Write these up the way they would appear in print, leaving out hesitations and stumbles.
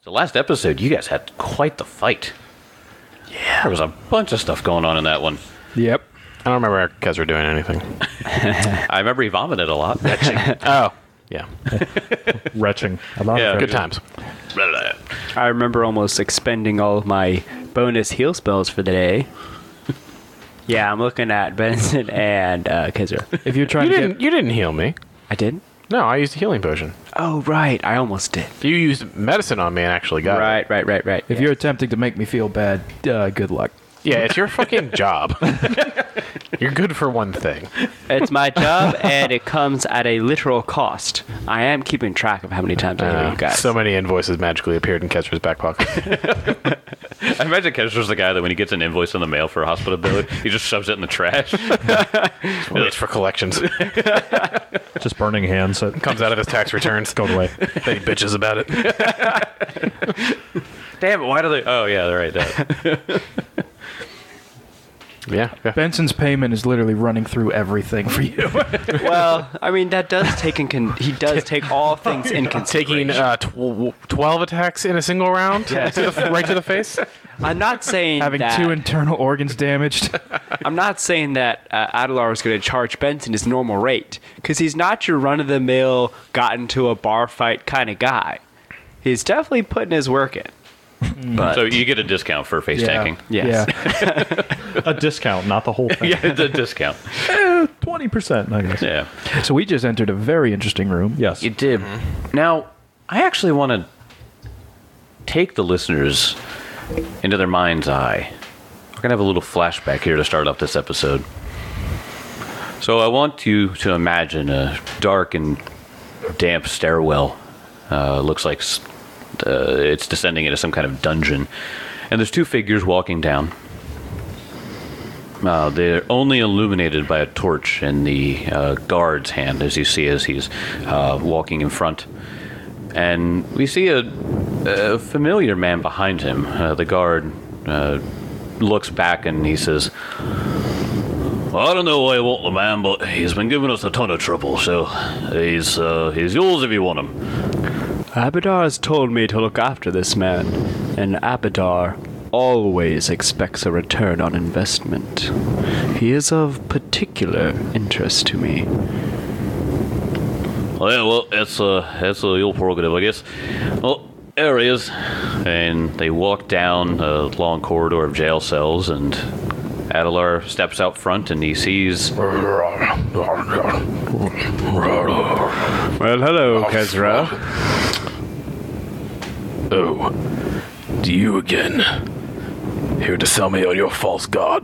The last episode, you guys had quite the fight. Yeah. There was a bunch of stuff going on in that one. Yep. I don't remember Kezra doing anything. I remember he vomited a lot. Oh, yeah. Retching. Yeah. Good times. I remember almost expending all of my bonus heal spells for the day. Yeah, I'm looking at Benson and Kezra. If you're trying You didn't heal me. I did? No, I used a healing potion. Oh, right. I almost did. You used medicine on me and actually got it. Right. if you're attempting to make me feel bad, good luck. Yeah, it's your fucking job. You're good for one thing. It's my job, and it comes at a literal cost. I am keeping track of how many times I heal you guys. So many invoices magically appeared in Kezra's back pocket. I imagine Kezra's the guy that when he gets an invoice in the mail for a hospital bill, he just shoves it in the trash. It's for collections. Just burning hands. Comes out of his tax returns. Go away. Then he bitches about it. Damn it, why do they... Oh, yeah, they're right. That. Yeah. Benson's payment is literally running through everything for you. Well, I mean, that does take he does take all things in Taking consideration. 12 attacks in a single round right to the face. I'm not saying Having that... 2 internal organs damaged. I'm not saying that Adelar is going to charge Benson his normal rate, because he's not your run-of-the-mill, got into a bar fight kind of guy. He's definitely putting his work in. But So you get a discount for face tanking. Yes. Yeah. A discount, not the whole thing. Yeah, the discount. 20%, I guess. Yeah. So we just entered a very interesting room. Yes. You did. Now, I actually want to take the listeners into their mind's eye. We're going to have a little flashback here to start off this episode. So I want you to imagine a dark and damp stairwell. Looks like it's descending into some kind of dungeon. And there's 2 figures walking down. They're only illuminated by a torch in the guard's hand, as you see as he's walking in front. And we see a familiar man behind him. The guard looks back and he says, "Well, I don't know why I want the man, but he's been giving us a ton of trouble, so he's yours if you want him." Abadar has told me to look after this man, and Abadar always expects a return on investment. He is of particular interest to me. Well, that's your prerogative, I guess. Well, there he is. And they walk down a long corridor of jail cells, and Adelar steps out front, and he sees... Well, hello, Kezra. Oh, do you again? Here to sell me on your false god?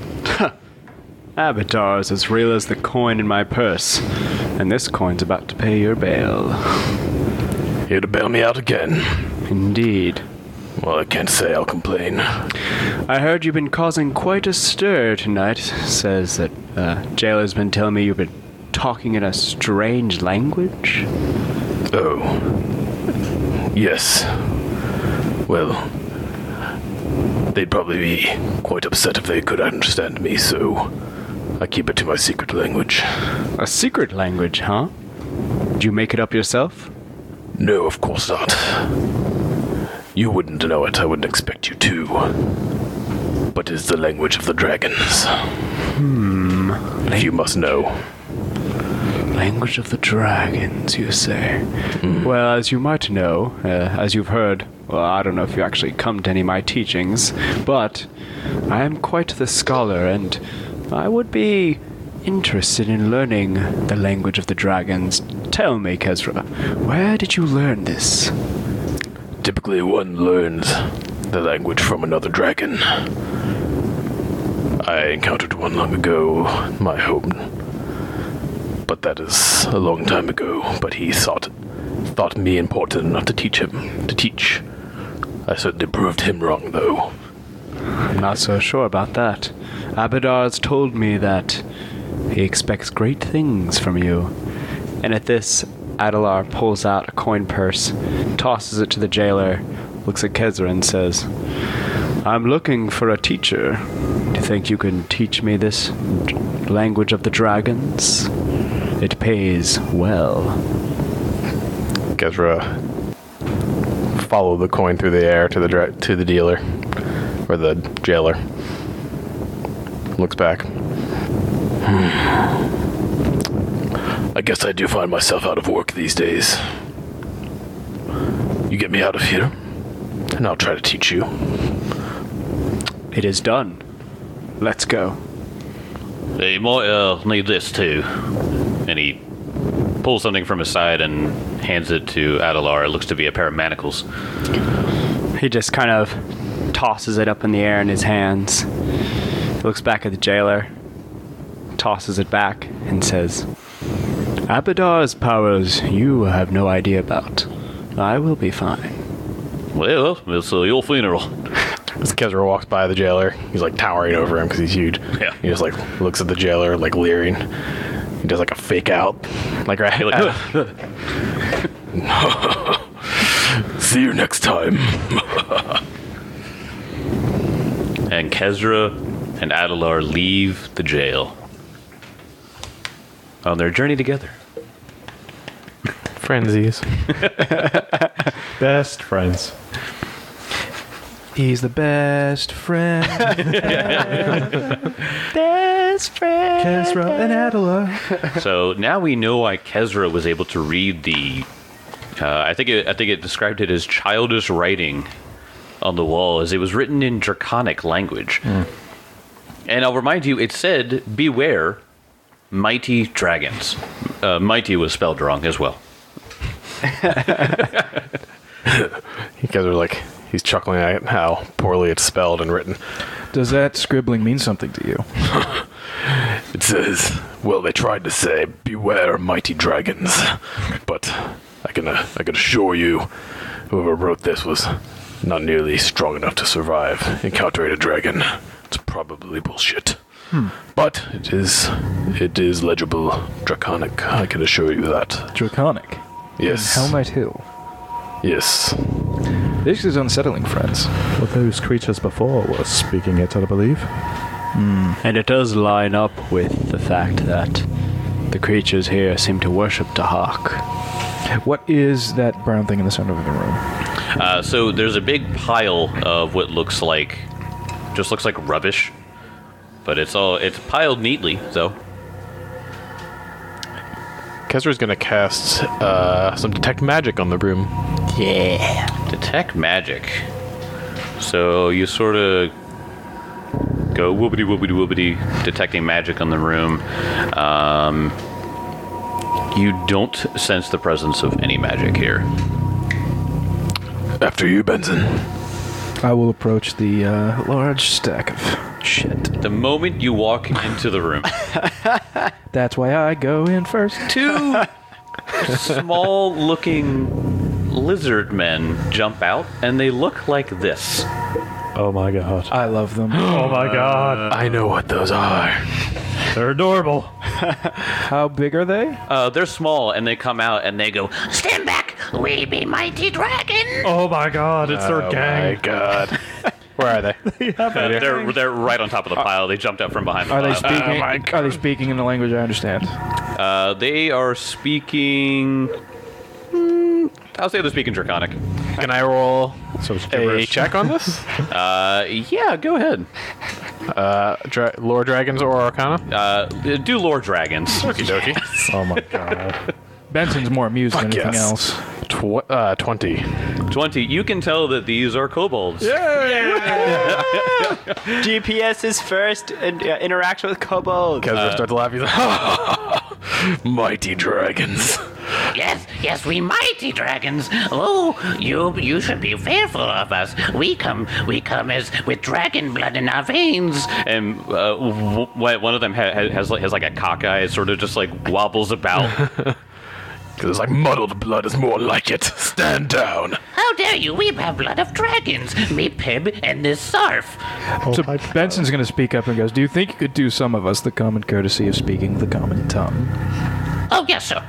Abadar is as real as the coin in my purse, and this coin's about to pay your bail. Here to bail me out again? Indeed. Well, I can't say I'll complain. I heard you've been causing quite a stir tonight. Says that jailer's been telling me you've been talking in a strange language. Oh. Yes. Well, they'd probably be quite upset if they could understand me, so I keep it to my secret language. A secret language, huh? Did you make it up yourself? No, of course not. You wouldn't know it, I wouldn't expect you to. But it's the language of the dragons. If you must know. Language of the dragons, you say? Well, as you might know, as you've heard, well, I don't know if you actually come to any of my teachings, but I am quite the scholar, and I would be interested in learning the language of the dragons. Tell me, Kezra, where did you learn this? Typically one learns the language from another dragon. I encountered one long ago in my home. But that is a long time ago. But he thought me important enough to teach him to teach. I certainly proved him wrong, though. I'm not so sure about that. Abadar's told me that he expects great things from you. And at this, Adelar pulls out a coin purse, tosses it to the jailer, looks at Kezra and says, "I'm looking for a teacher. Do you think you can teach me this language of the dragons? It pays well." Kezra follow the coin through the air to the dealer or the jailer. Looks back. I guess I do find myself out of work these days. You get me out of here, and I'll try to teach you. It is done. Let's go. You might need this too. And he pulls something from his side and hands it to Adelar. It looks to be a pair of manacles. He just kind of tosses it up in the air in his hands. Looks back at the jailer, tosses it back, and says, Abadar's powers you have no idea about. I will be fine. Well, it's your funeral. As Kezra walks by the jailer, he's like towering over him because he's huge. Yeah. He just like looks at the jailer like leering. He does like a fake out, like right. See you next time. And Kezra and Adelar leave the jail on their journey together. Frenzies. Best friends. He's the best friend. Best friend. Kezra and Adelar. So now we know why Kezra was able to read the. I think it described it as childish writing on the wall, as it was written in Draconic language. And I'll remind you, it said, "Beware, mighty dragons." Mighty was spelled wrong as well. You guys are like, he's chuckling at how poorly it's spelled and written. Does that scribbling mean something to you? It says, well, they tried to say, beware mighty dragons. But I can assure you, whoever wrote this was not nearly strong enough to survive encountering a dragon. It's probably bullshit. But it is legible Draconic, I can assure you that. Draconic. Yes. Helmite Hill. Yes. This is unsettling, friends. Well, those creatures before were speaking it, I believe. And it does line up with the fact that the creatures here seem to worship Dahak. What is that brown thing in the center of the room? So there's a big pile of what looks like rubbish, but it's piled neatly. So Kezra's gonna cast some detect magic on the room. detect magic. So you sort of go whoopity whoopity whoopity, detecting magic on the room. You don't sense the presence of any magic here. After you, Benson. I will approach the large stack of shit. The moment you walk into the room, That's why I go in first. two small-looking lizard men jump out, and they look like this. Oh my god. I love them. Oh my god. I know what those are. They're adorable. How big are they? They're small, and they come out, and they go, "Stand back! We be mighty dragon!" Oh my god, it's their Oh gang. my god. Where are they? They're right on top of the pile. They jumped up from behind the Are they pile. speaking? Are they speaking in a language I understand? They are speaking. I'll say they're speaking Draconic. Can I roll So it's a gibberish. check on this? Yeah, go ahead. Lore Dragons or Arcana? Do Lord Dragons. Okie dokie. Oh my god. Benson's more amused than Fuck anything yes. else. 20. 20. You can tell that these are kobolds. GPS's first interaction with kobolds. Kezra starts laughing. He's like, mighty dragons. Yes, we mighty dragons. Oh, you should be fearful of us. We come as with dragon blood in our veins. And one of them has like a cockeye. It sort of just like wobbles about. Because it's like muddled blood is more like it. Stand down. How dare you? We have blood of dragons. Me, Pib, and this Sarf. So Benson's going to speak up and goes, "Do you think you could do some of us the common courtesy of speaking the common tongue?" Oh, yes, sir.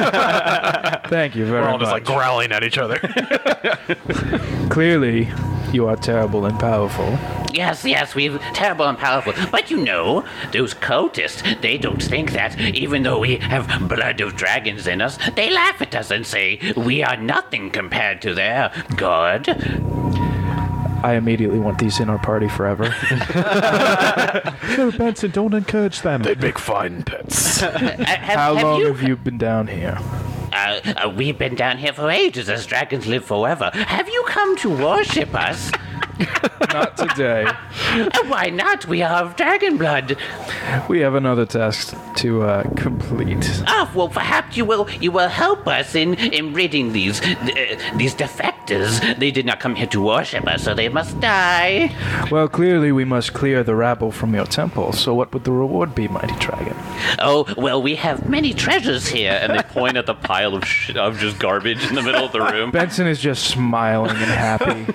Thank you very We're all much. just like growling at each other. Clearly, you are terrible and powerful. Yes, we're terrible and powerful. But you know, those cultists, they don't think that. Even though we have blood of dragons in us, they laugh at us and say we are nothing compared to their god. I immediately want these in our party forever. No, Benson, don't encourage them. They'd make fine pets. How long have you been down here? We've been down here for ages, as dragons live forever. Have you come to worship us? Not today. Why not? We are of dragon blood. We have another task to complete. Well, perhaps you will help us in ridding these defectors. They did not come here to worship us, so they must die. Well, clearly we must clear the rabble from your temple, so what would the reward be, mighty dragon? Oh, well, we have many treasures here. And they point at the pile of of just garbage in the middle of the room. Benson is just smiling and happy.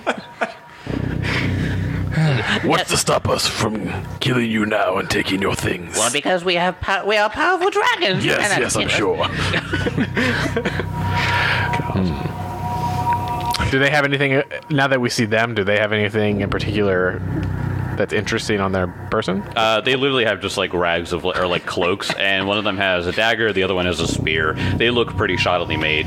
What's to stop us from killing you now and taking your things? Well, because we are powerful dragons. Yes, I'm sure. Do they have anything, now that we see them, do they have anything in particular that's interesting on their person? They literally have just like rags of or like cloaks, and one of them has a dagger, the other one has a spear. They look pretty shoddily made.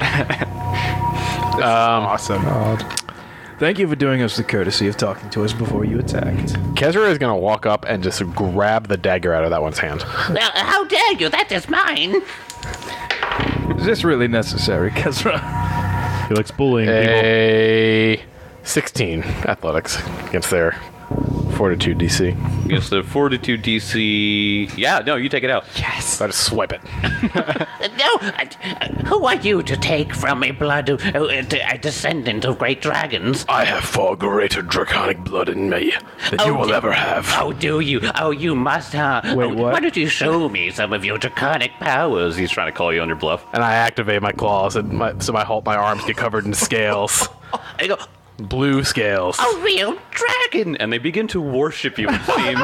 Awesome. Thank you for doing us the courtesy of talking to us before you attacked. Kezra is going to walk up and just grab the dagger out of that one's hand. How dare you? That is mine. Is this really necessary, Kezra? He likes bullying people. A 16 athletics against their fortitude DC. Against the fortitude DC. Yeah, no, you take it out. Yes. So I just swipe it. No, who are you to take from a a descendant of great dragons? I have far greater draconic blood in me than you will ever have. Oh, do you? Oh, you must, huh? Wait, what? Why don't you show me some of your draconic powers? He's trying to call you on your bluff. And I activate my claws, and my arms get covered in scales. I go, Blue scales. a real dragon! And they begin to worship you, it seems.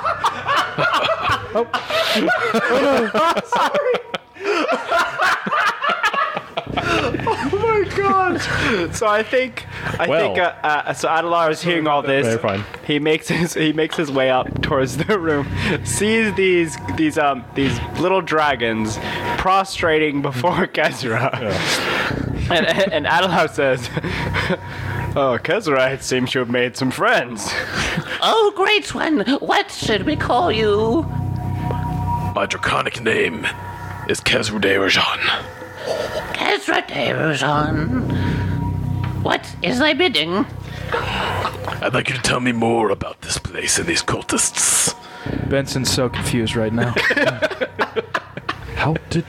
So I think so Adelar is hearing all this. Very fine. He makes his way up towards the room, sees these little dragons prostrating before Kezra, and Adelar says, "Oh, Kezra, it seems you have made some friends." Oh, great one! What should we call you? My draconic name is Kezra de Rajan. Kezra de Rajan. What is thy bidding? I'd like you to tell me more about this place and these cultists. Benson's so confused right now. How did...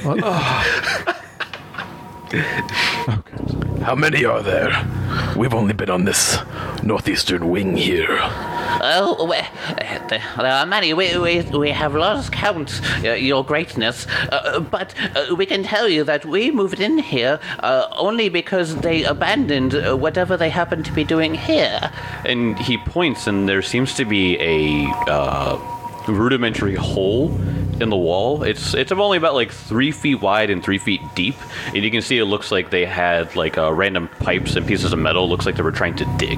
How many are there? We've only been on this northeastern wing here. Oh, there are many. We have lost count, your greatness. But we can tell you that we moved in here only because they abandoned whatever they happened to be doing here. And he points, and there seems to be a rudimentary hole in the wall. It's only about like 3 feet wide and 3 feet deep, and you can see it looks like they had like random pipes and pieces of metal. Looks like they were trying to dig.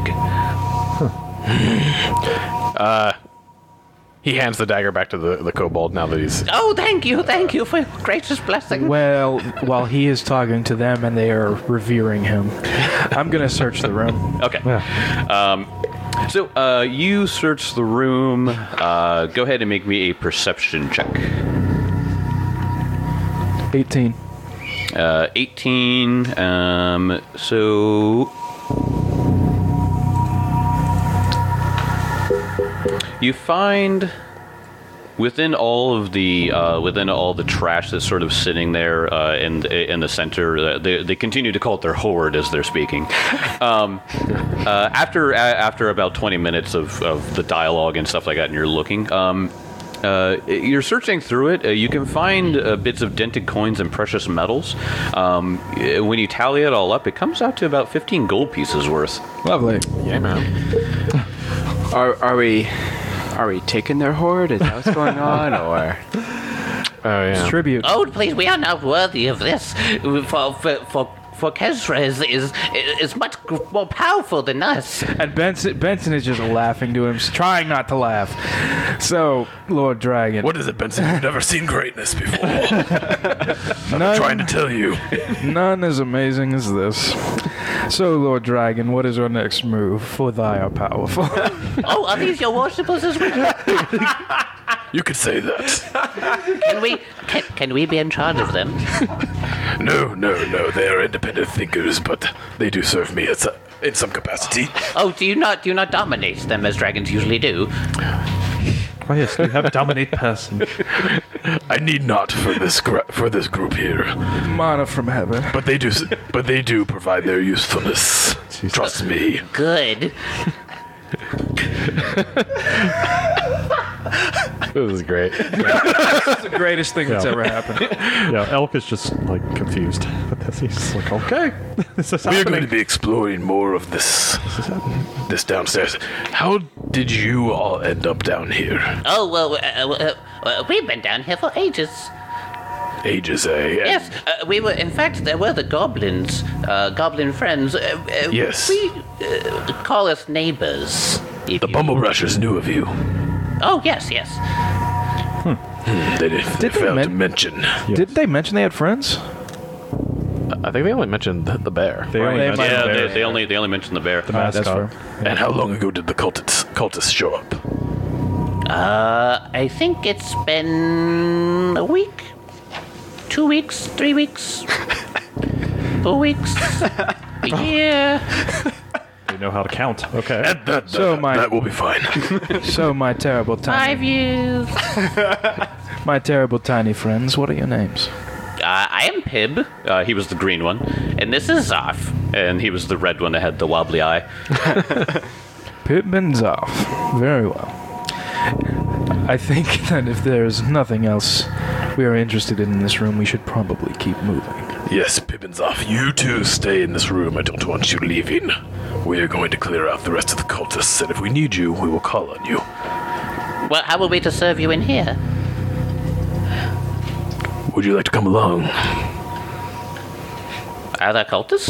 He hands the dagger back to the kobold now that he's... Oh, thank you for your gracious blessing. Well, while he is talking to them and they are revering him, I'm going to search the room. Okay. So you search the room. Go ahead and make me a perception check. 18. 18. So you find within all the trash that's sort of sitting there in the center. They continue to call it their hoard as they're speaking. After about 20 minutes of the dialogue and stuff like that, and you're looking. You're searching through it. You can find bits of dented coins and precious metals. When you tally it all up, it comes out to about 15 gold pieces worth. Lovely. Yeah, man. Are we taking their hoard? Is that what's going on, or? Oh, yeah. Tribute. Oh, please, we are not worthy of this. Kezra is much more powerful than us. And Benson is just laughing to him, trying not to laugh. So, Lord Dragon. What is it, Benson? You've never seen greatness before. None, Trying to tell you. none as amazing as this. So, Lord Dragon, what is our next move? For thy are powerful. Oh, are these your worshippers as well? You could say that. Can we be in charge of them? No. They are independent thinkers, but they do serve me in some capacity. Oh, do you not dominate them as dragons usually do? Oh yes, you have dominate person. I need not for this group here, Mana from heaven. but they do provide their usefulness. Trust me. Good. This is great. That's the greatest thing that's ever happened. Yeah, Elk is just like confused. But that's, he's just like, okay, this is We are happening. going to be exploring more of this downstairs. How did you all end up down here? Oh, well, we've been down here for ages. Ages, eh? Yes, we were. In fact, there were the goblins, goblin friends. Yes. We call us neighbors. The Bumblebrushers knew of you. Oh, yes. They they failed to men- mention. Did they mention they had friends? I think they only mentioned the bear. They only They mentioned might have the Yeah, bear. they only mentioned the bear. That's mascot. fair. And how long ago did the cultists show up? I think it's been a week, 2 weeks, 3 weeks, 4 weeks, a year. They know how to count. Okay. That will be fine. So, my terrible 5 tiny, years. my terrible tiny friends, what are your names? I am Pib. He was the green one, and this is Zarf, and he was the red one that had the wobbly eye. Pip and Zoff. Very well. I think that if there's nothing else we are interested in this room, we should probably keep moving. Yes, Pippin's off. You two stay in this room. I don't want you leaving. We are going to clear out the rest of the cultists, and if we need you, we will call on you. Well, how are we to serve you in here? Would you like to come along? Are there cultists?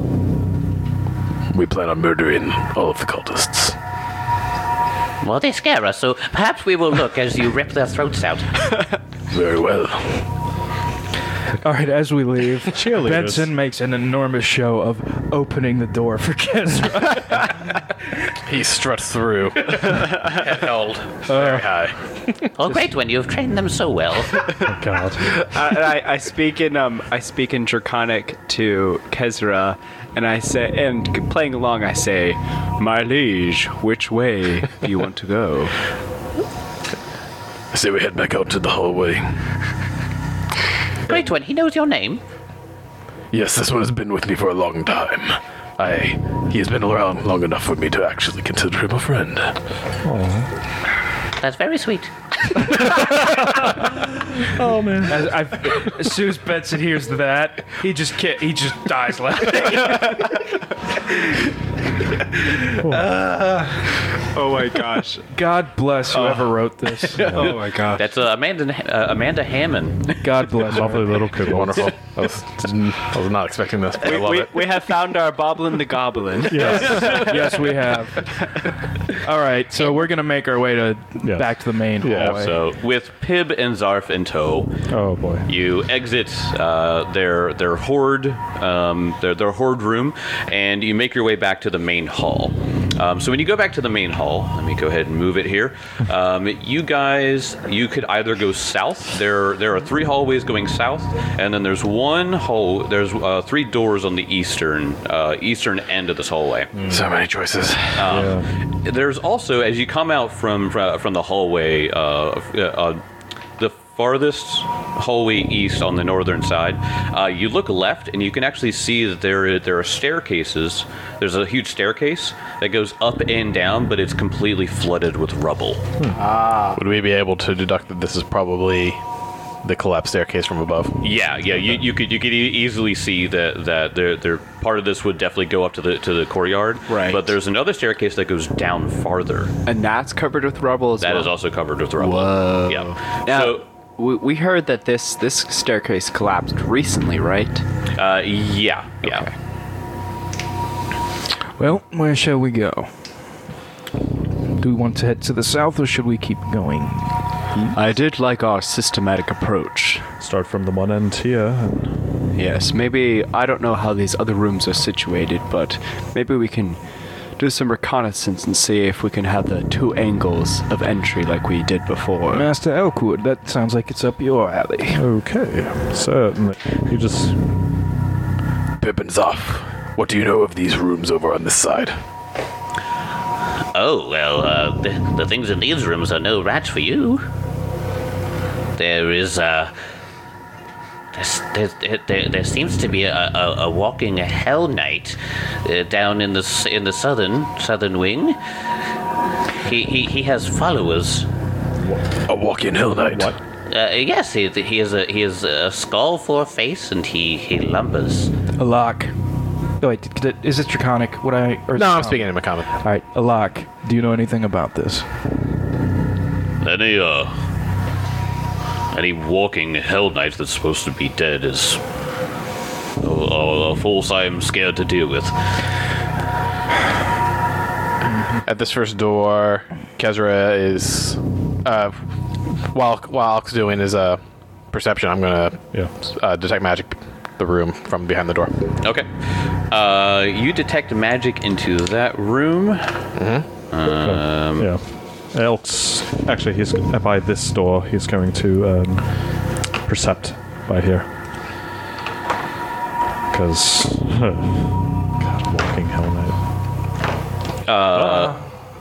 We plan on murdering all of the cultists. Well, they scare us, so perhaps we will look as you rip their throats out. Very well. All right, as we leave, Cheerleaders. Benson makes an enormous show of opening the door for Kezra. He struts through. Held very high. Oh, great one! You've trained them so well. Oh, God. I speak in Draconic to Kezra, and I say, and playing along, I say, "My liege, which way do you want to go?" I say we head back out to the hallway. Great one. He knows your name. Yes, this one has been with me for a long time. He has been around long enough for me to actually consider him a friend. That's very sweet. Oh, man. As soon as Benson hears that, he just dies laughing. Oh my gosh! God bless whoever wrote this. Oh my god! That's Amanda Hammond. God bless her. Lovely little kid. Wonderful. I was not expecting this, but I love it. We have found our Boblin the Goblin. Yes, we have. All right, so we're gonna make our way to Yes. back to the main hallway. So with Pib and Zarf in tow, Oh, boy. you exit their horde, their horde room, and you make your way back to the main hall. So when you go back to the main hall, let me go ahead and move it here. You could either go south. There are 3 hallways going south, and then there's one hall. There's 3 doors on the eastern end of this hallway. So many choices. There's also, as you come out from the hallway, the farthest hallway east on the northern side, you look left and you can actually see that there are staircases. There's a huge staircase that goes up and down, but it's completely flooded with rubble. Would we be able to deduct that this is probably the collapsed staircase from above? Yeah. You could easily see that there part of this would definitely go up to the courtyard. Right. But there's another staircase that goes down farther. And that's covered with rubble as That well. is also covered with rubble. Whoa. Yeah. Now, So we heard that this staircase collapsed recently, right? Yeah. Okay. Well, where shall we go? Do we want to head to the south, or should we keep going? I did like our systematic approach. Start from the one end here. And Yes, maybe, I don't know how these other rooms are situated, but maybe we can do some reconnaissance and see if we can have the 2 angles of entry like we did before. Master Elkwood, that sounds like it's up your alley. okay, certainly. You just Pippin's off. What do you know of these rooms over on this side? Oh, well, the things in these rooms are no match for you. There is, there seems to be a walking Hell Knight down in the southern wing. He has followers. A walk-in Hell Knight. what? Yes, he has a skull for a face, and he lumbers. Alak. Oh, wait, is it Draconic? Or is No, it I'm common? speaking in my common. All right, Alak, do you know anything about this? Any walking Hell Knight that's supposed to be dead is a force I'm scared to deal with. At this first door, Kezra is while Alk's doing his perception, I'm gonna detect magic the room from behind the door. Okay. You detect magic into that room. Yeah. Elk's actually he's by this door. He's going to percept by here because God, walking Hell Knight.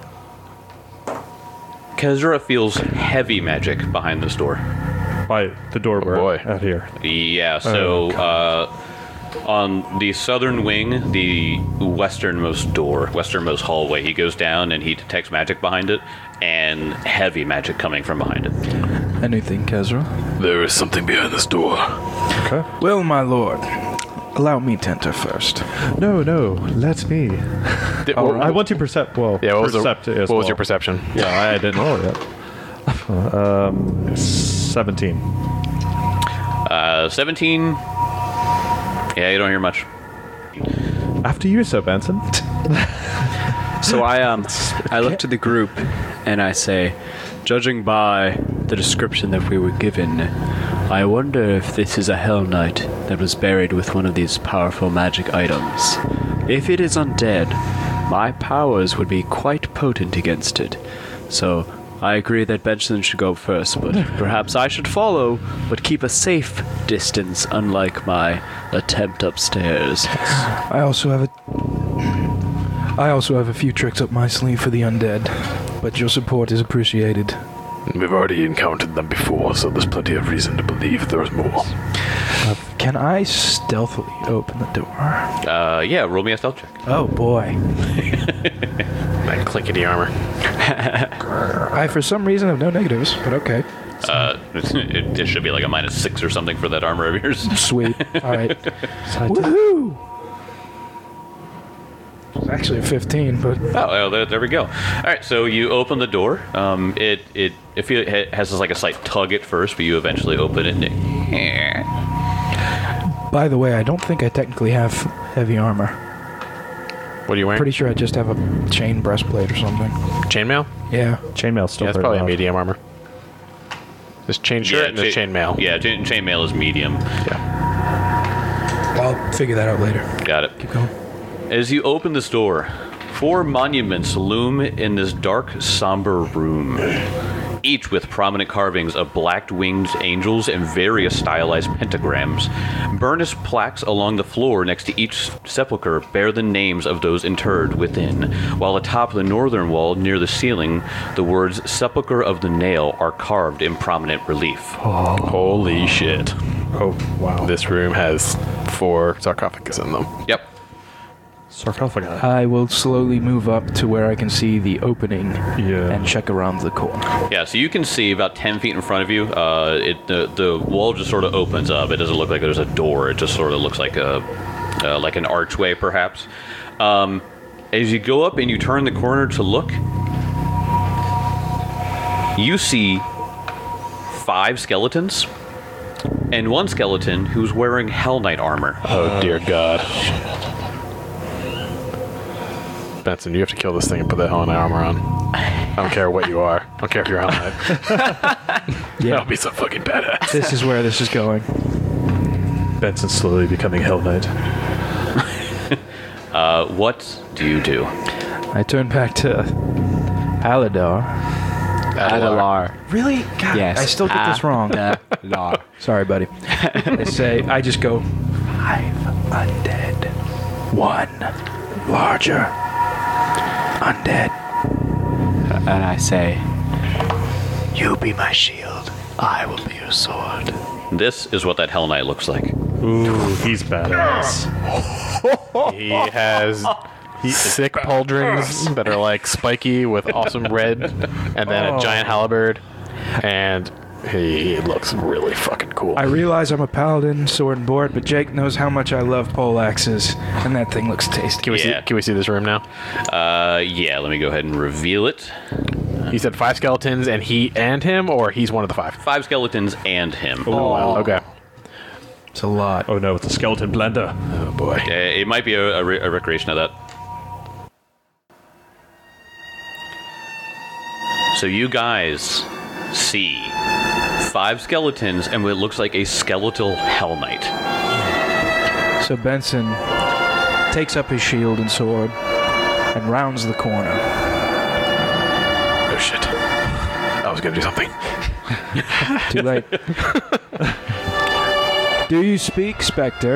Kezra feels heavy magic behind this door. By the door we're boy. at here. Yeah, so on the southern wing, the westernmost hallway, he goes down and he detects magic behind it, and heavy magic coming from behind it. Anything, Kezra? There is something behind this door. Okay. Well, my lord, allow me to enter first. No, let me. I want to percept. Well, Yeah, what was, percept as what was well. your perception? Yeah, I didn't roll yet. 17. 17. Yeah, you don't hear much. After you, Sir Benson. So I look to the group and I say, judging by the description that we were given, I wonder if this is a Hell Knight that was buried with one of these powerful magic items. If it is undead, my powers would be quite potent against it. So I agree that Benson should go first, but perhaps I should follow, but keep a safe distance, unlike my attempt upstairs. I also have a few tricks up my sleeve for the undead, but your support is appreciated. We've already encountered them before, so there's plenty of reason to believe there's more. Can I stealthily open the door? Yeah, roll me a stealth check. Oh boy. That clickety armor. I, for some reason, have no negatives, but okay. It should be like a -6 or something for that armor of yours. Sweet. All right. Woohoo! It's actually a 15, but Oh, there we go. All right, so you open the door. It has like a slight tug at first, but you eventually open it. by the way, I don't think I technically have heavy armor. What are you wearing? Pretty sure I just have a chain breastplate or something. Chainmail? Yeah. Chainmail's still Yeah, it's very probably a loud. medium armor. There's chain shirt and there's chainmail. Yeah, chainmail is medium. I'll figure that out later. Got it. Keep going. As you open this door, 4 monuments loom in this dark, somber room, each with prominent carvings of black-winged angels and various stylized pentagrams. Burnished plaques along the floor next to each sepulchre bear the names of those interred within, while atop the northern wall near the ceiling, the words Sepulchre of the Nail are carved in prominent relief. Holy shit. Oh, wow. This room has 4 sarcophagus in them. Yep. Sarcophagi. I will slowly move up to where I can see the opening and check around the corner. Yeah, so you can see about 10 feet in front of you. The wall just sort of opens up. It doesn't look like there's a door. It just sort of looks like like an archway, perhaps. As you go up and you turn the corner to look, you see 5 skeletons, and one skeleton who's wearing Hell Knight armor. Oh, dear God. Benson, you have to kill this thing and put that Hell Knight armor on. I don't care what you are. I don't care if you're Hell Knight. Yeah, That'll be so fucking badass. this is where this is going. Benson's slowly becoming Hell Knight. What do you do? I turn back to Aladar. Adalar. Really? God, Yes. I still get this wrong. Adalar. Sorry, buddy. I just go 5 undead, 1 larger undead. And I say, You be my shield. I will be your sword. This is what that Hell Knight looks like. Ooh, he's badass. He has sick pauldrons that are like spiky with awesome red, and then a giant halberd, and he looks really fucking cool. I realize I'm a paladin, sword and board, but Jake knows how much I love poleaxes, and that thing looks tasty. Can we see this room now? Yeah, let me go ahead and reveal it. You said 5 skeletons, and he and him, or he's one of the 5? 5 skeletons and him. Oh, wow. Okay. It's a lot. Oh no, it's a skeleton blender. Oh boy. It might be a recreation of that. So you guys see 5 skeletons and what looks like a skeletal Hell Knight. So Benson takes up his shield and sword and rounds the corner. Oh shit. I was gonna do something. Too late. Do you speak, Spectre?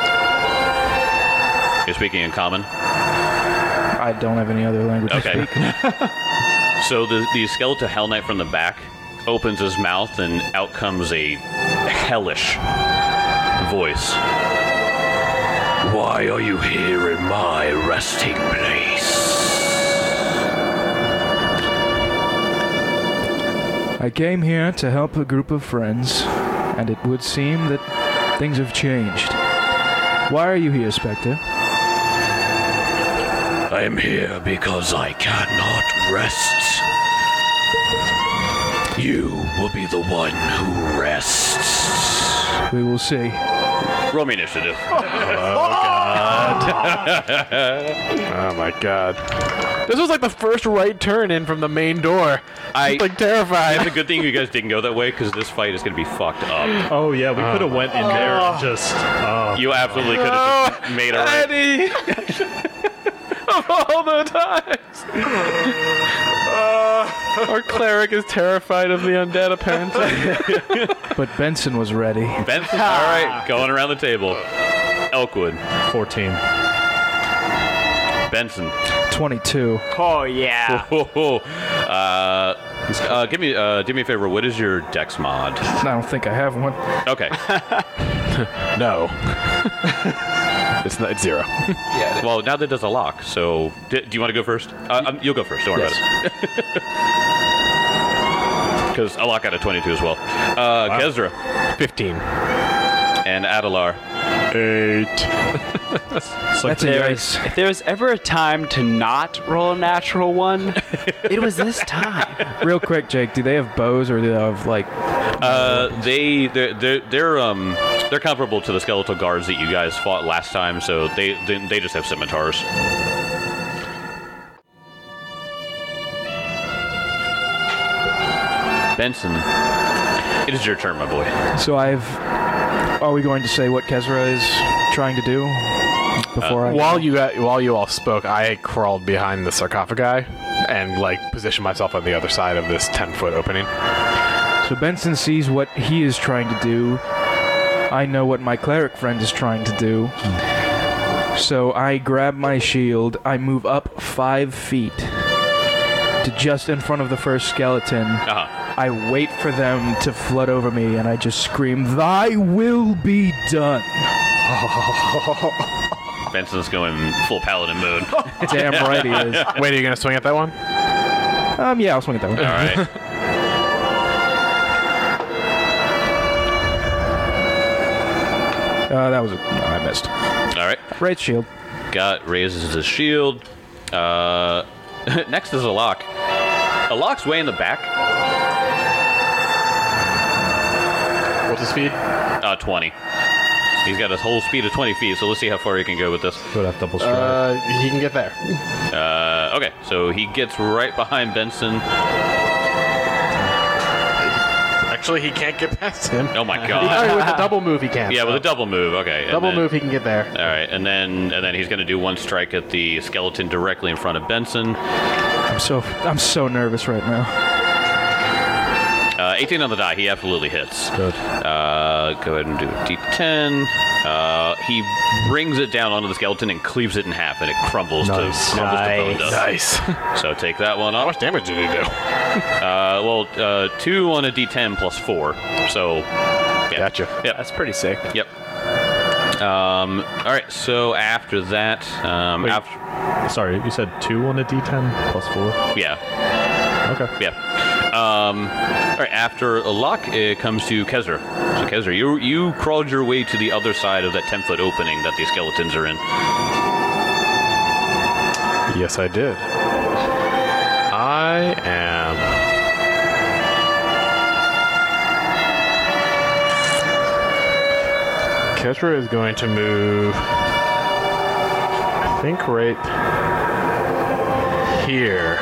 You're speaking in common? I don't have any other language Okay. to speak. So the skeletal Hell Knight from the back opens his mouth and out comes a hellish voice. Why are you here in my resting place? I came here to help a group of friends, and it would seem that things have changed. Why are you here, Spectre? I am here because I cannot rest. You will be the one who rests. We will see. Roll me initiative. Oh my god. This was like the first right turn in from the main door. I Like terrified. It's a good thing you guys didn't go that way because this fight is going to be fucked up. Oh yeah, we could have went in there and just. You absolutely could have just made a right. Eddie! Of all the times! Our cleric is terrified of the undead, apparently. But Benson was ready. Benson, all right, going around the table. Elkwood, 14. Benson. 22. oh yeah. Do me a favor. What is your dex mod? I don't think I have one. Okay. No. It's 0. Well, now that there's a lock, so do you want to go first? You'll go first. Don't worry about it. Because a lock out of 22 as well. Kezra 15. and Adalar. 8. That's a ace. If there was ever a time to not roll a natural 1, it was this time. Real quick, Jake, do they have bows or do they have, like... They're comparable to the skeletal guards that you guys fought last time, so they just have scimitars. Benson, it is your turn, my boy. So Are we going to say what Kezra is trying to do before While you all spoke, I crawled behind the sarcophagi and like positioned myself on the other side of this 10-foot opening. So Benson sees what he is trying to do. I know what my cleric friend is trying to do. So I grab my shield. I move up 5 feet to just in front of the first skeleton. I wait for them to flood over me, and I just scream, "Thy will be done." Benson's going full paladin mode. Damn right he is. Wait, are you gonna swing at that one? Yeah, I'll swing at that one. All right. I missed. All right. Right shield. Raises his shield. Next is a lock. A lock's way in the back. What's his speed? 20. He's got a whole speed of 20 feet, so let's see how far he can go with this. Would have double stride. He can get there. Okay, so he gets right behind Benson. Actually, he can't get past him. Oh my god. With the double move, he can. Yeah, with a double move. Okay. Double move, he can get there. All right, and then he's going to do one strike at the skeleton directly in front of Benson. I'm so nervous right now. 18 on the die. He absolutely hits. Good. Go ahead and do a D10. He brings it down onto the skeleton and cleaves it in half, and it crumbles to bone dust. Nice. So take that one How off. much damage did he do? 2 on a D10 plus 4. So, yeah. Gotcha. Yep. That's pretty sick. Yep. All right. So after that, Sorry, you said 2 on a D10 plus 4? yeah. Okay. Yeah. All right. After a lock, it comes to Kezra. So Kezra, you crawled your way to the other side of that 10-foot opening that the skeletons are in. Yes, I did. I am. Ketra is going to move. I think right here.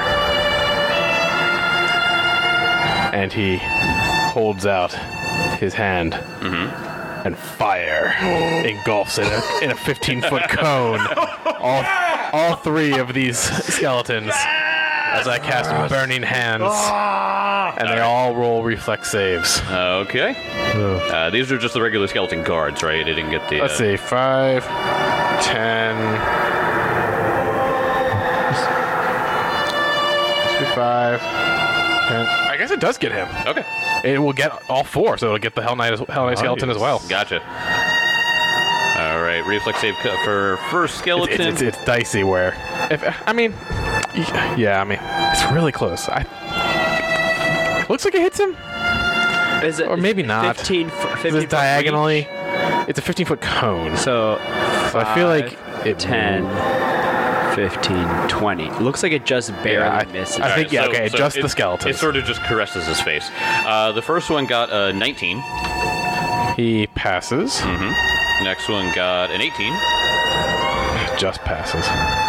And he holds out his hand, and fire engulfs it in a 15-foot cone. All 3 of these skeletons, as I cast Burning Hands, and they all roll reflex saves. Okay. These are just the regular skeleton guards, right? They didn't get the. Let's see, 5, 10. Let's be 5, 10. I guess it does get him. Okay. It will get all 4, so it'll get the Hell Knight skeleton as well. Gotcha. All right. Reflex save for first skeleton. It's dicey where. It's really close. Looks like it hits him. Is it? Or maybe not. 15 This is diagonally. It's a 15-foot cone. So I feel like it 10, 15, 20. Looks like it just barely misses. I think, All right, just the skeletons. It sort of just caresses his face. The first one got a 19. He passes. Next one got an 18. Just passes.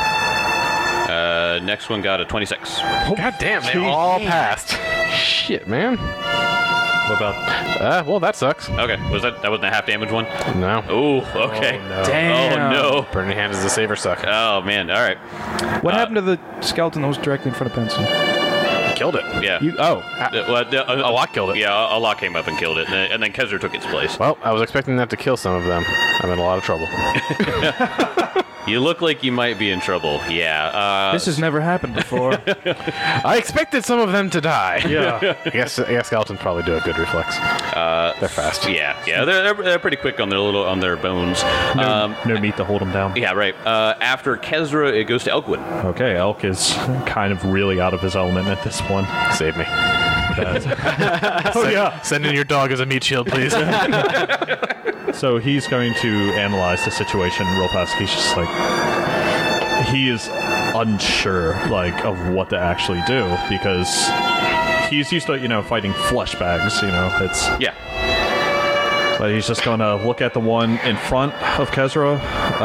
Next one got a 26. God damn, they all passed. Shit, man. What about... Well, that sucks. Okay, that wasn't a half damage one? No. Oh, okay. Damn. Oh no. Burning Hand is the saver suck. Oh man. All right. What happened to the skeleton that was directly in front of Benson? Killed it. Yeah. A lot killed it. Yeah, a lot came up and killed it, and then Kezra took its place. Well, I was expecting that to kill some of them. I'm in a lot of trouble. You look like you might be in trouble. Yeah. This has never happened before. I expected some of them to die. Yeah. I guess skeletons probably do a good reflex. They're fast. Yeah. They're pretty quick on their bones. No meat to hold them down. Yeah, right. After Kezra, it goes to Elkwood. Okay, Elk is kind of really out of his element at this one. Save me. Oh, yeah. Send in your dog as a meat shield, please. So he's going to analyze the situation real fast. He's just like... He is unsure, of what to actually do, because he's used to, fighting flesh bags, it's... Yeah. But he's just going to look at the one in front of Kezra.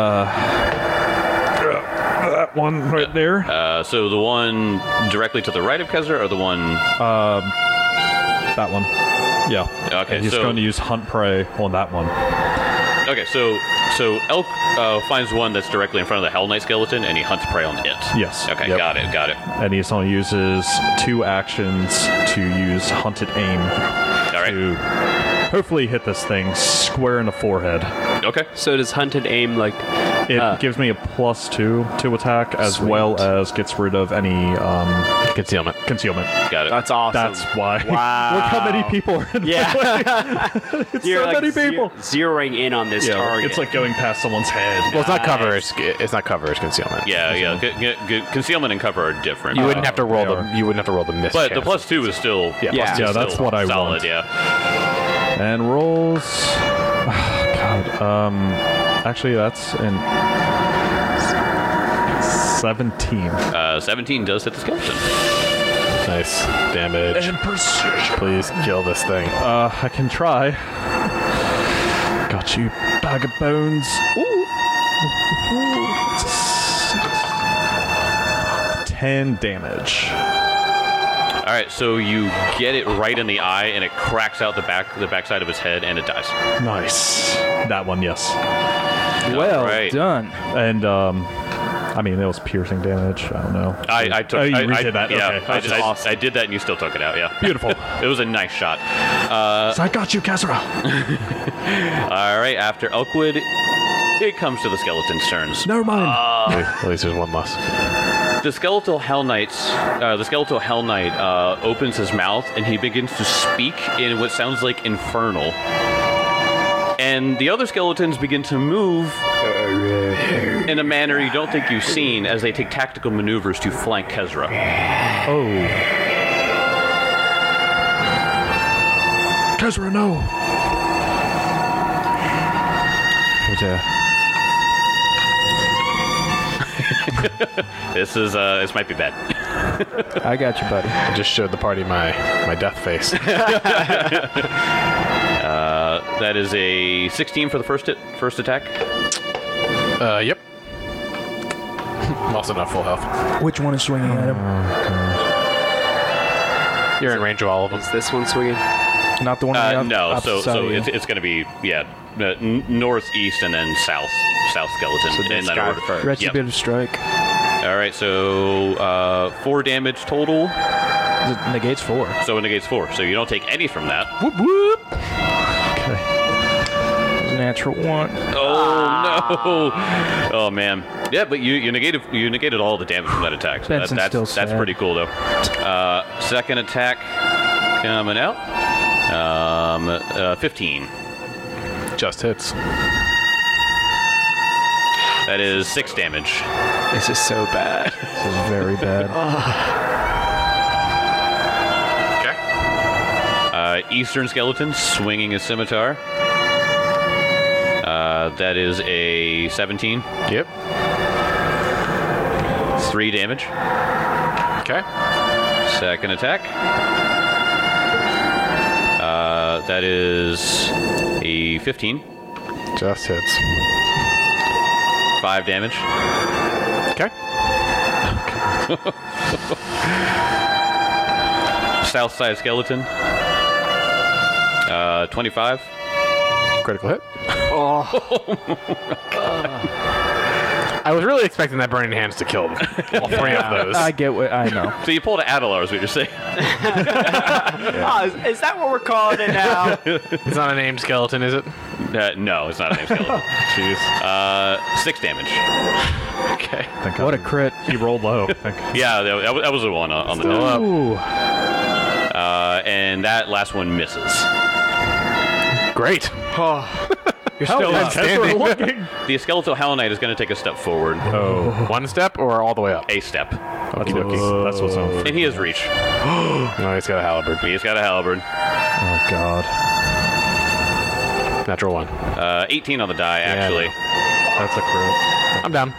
That one right there. So the one directly to the right of Kezra, or the one... That one. Yeah. Okay, And he's so- going to use Hunt Prey on that one. Okay, so Elk finds one that's directly in front of the Hell Knight skeleton, and he hunts prey on it. Yes. Okay, Yep. got it. And he only uses 2 actions to use Hunted Aim All right. to hopefully hit this thing square in the forehead. Okay. So does Hunted Aim, It gives me a +2 to attack, as well as gets rid of any Concealment. Got it. That's awesome. That's why. Wow. Look how many people are in Yeah. It's You're so many people. zeroing in on this target. It's like going past someone's head. Well, it's not cover. It's not cover. It's concealment. Yeah. Concealment and cover are different. You wouldn't have to roll they the. are. You wouldn't have to roll the miss. But the chance. +2 is still... Yeah, Yeah. plus two Yeah, is that's still what I solid, want. yeah. And rolls. God. Actually, that's an 17. 17 does hit the skeleton. Nice damage. And precision. Please kill this thing. I can try. Got you, bag of bones. Ooh. 10 damage. All right, so you get it right in the eye, and it cracks out the backside of his head, and it dies. Nice. That one, yes. Well right. done. And I mean, it was piercing damage. I don't know. I took. Oh, you I redid that. Yeah, Okay. I did that, and you still took it out. Yeah, Beautiful. it was a nice shot. So I got you, Kazra. All right, after Elkwood, it comes to the skeleton's turns. Never mind. At least there's one less. The skeletal Hell Knight opens his mouth, and he begins to speak in what sounds like infernal. And the other skeletons begin to move in a manner you don't think you've seen as they take tactical maneuvers to flank Kezra. Oh. Kazra, no. This might be bad. I got you, buddy. I just showed the party my death face. That is a 16 for the first attack. Yep. Also not full health. Which one is swinging at him? You're in range of all of them. Is this one swinging? Not the one on the No, opposite so side of you. it's going to be northeast and then south skeleton in that order. Retributive strike. All right, so 4 damage total. It negates 4. So it negates 4. So you don't take any from that. Whoop whoop. Natural 1. Oh no! Oh man. Yeah, but you negated all the damage from that attack. So Benson's still that's sad. pretty cool though. Second attack coming out. 15. Just hits. That is 6 damage. This is so bad. This is very bad. Okay. Eastern skeleton swinging his scimitar. That is a 17. Yep. 3 damage. Okay. Second attack. That is a 15. Just hits. 5 damage. Okay. South side skeleton. 25. Critical hit. I was really expecting that burning hands to kill them. All 3 of those. I get what I know. So you pulled an Adalar, is what you're saying. Is that what we're calling it now? It's not a named skeleton, is it? No, it's not a name skeleton. Jeez. 6 damage. Okay. Thank What a God. crit. He rolled low. I think. Yeah, that was the one on the Still die. up. Ooh. And that last one misses. Great. You're still yeah, outstanding. looking. The skeletal Hell Knight is going to take a step forward. Oh. One step or all the way up? A step. That's what's on. And he has reach. No, he's got a halberd. He's got a halberd. Oh God. Natural 1. 18 on the die, actually. That's a crit. I'm down.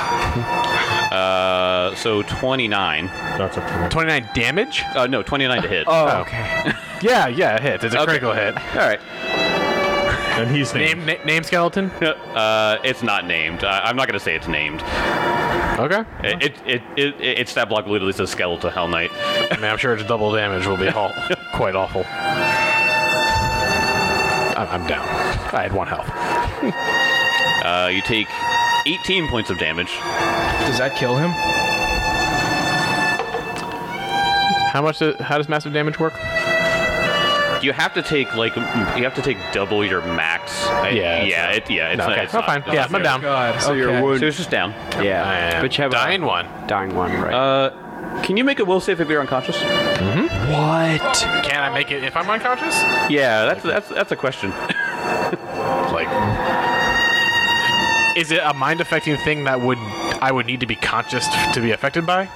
So 29. That's a crit. 29 damage? No, 29 to hit. Oh, okay. yeah, it hits. It's a critical hit. All right. And he's named. Name skeleton? It's not named. I'm not going to say it's named. Okay. Its stat block literally says Skeletal Hell Knight. I mean, I'm sure its double damage will be quite awful. I'm down. I had 1 health. You take 18 points of damage. Does that kill him? How does massive damage work? You have to take double your max. It's No, okay. it's Oh, not, fine. not Yeah, I'm fair. down. God. So your okay. wound. So it's just down. Yeah. But you have Dying 1. dying one, right? Can you make a will save if you're unconscious? What? Can I make it if I'm unconscious? Yeah, that's a question. Like, is it a mind affecting thing that I would need to be conscious to be affected by?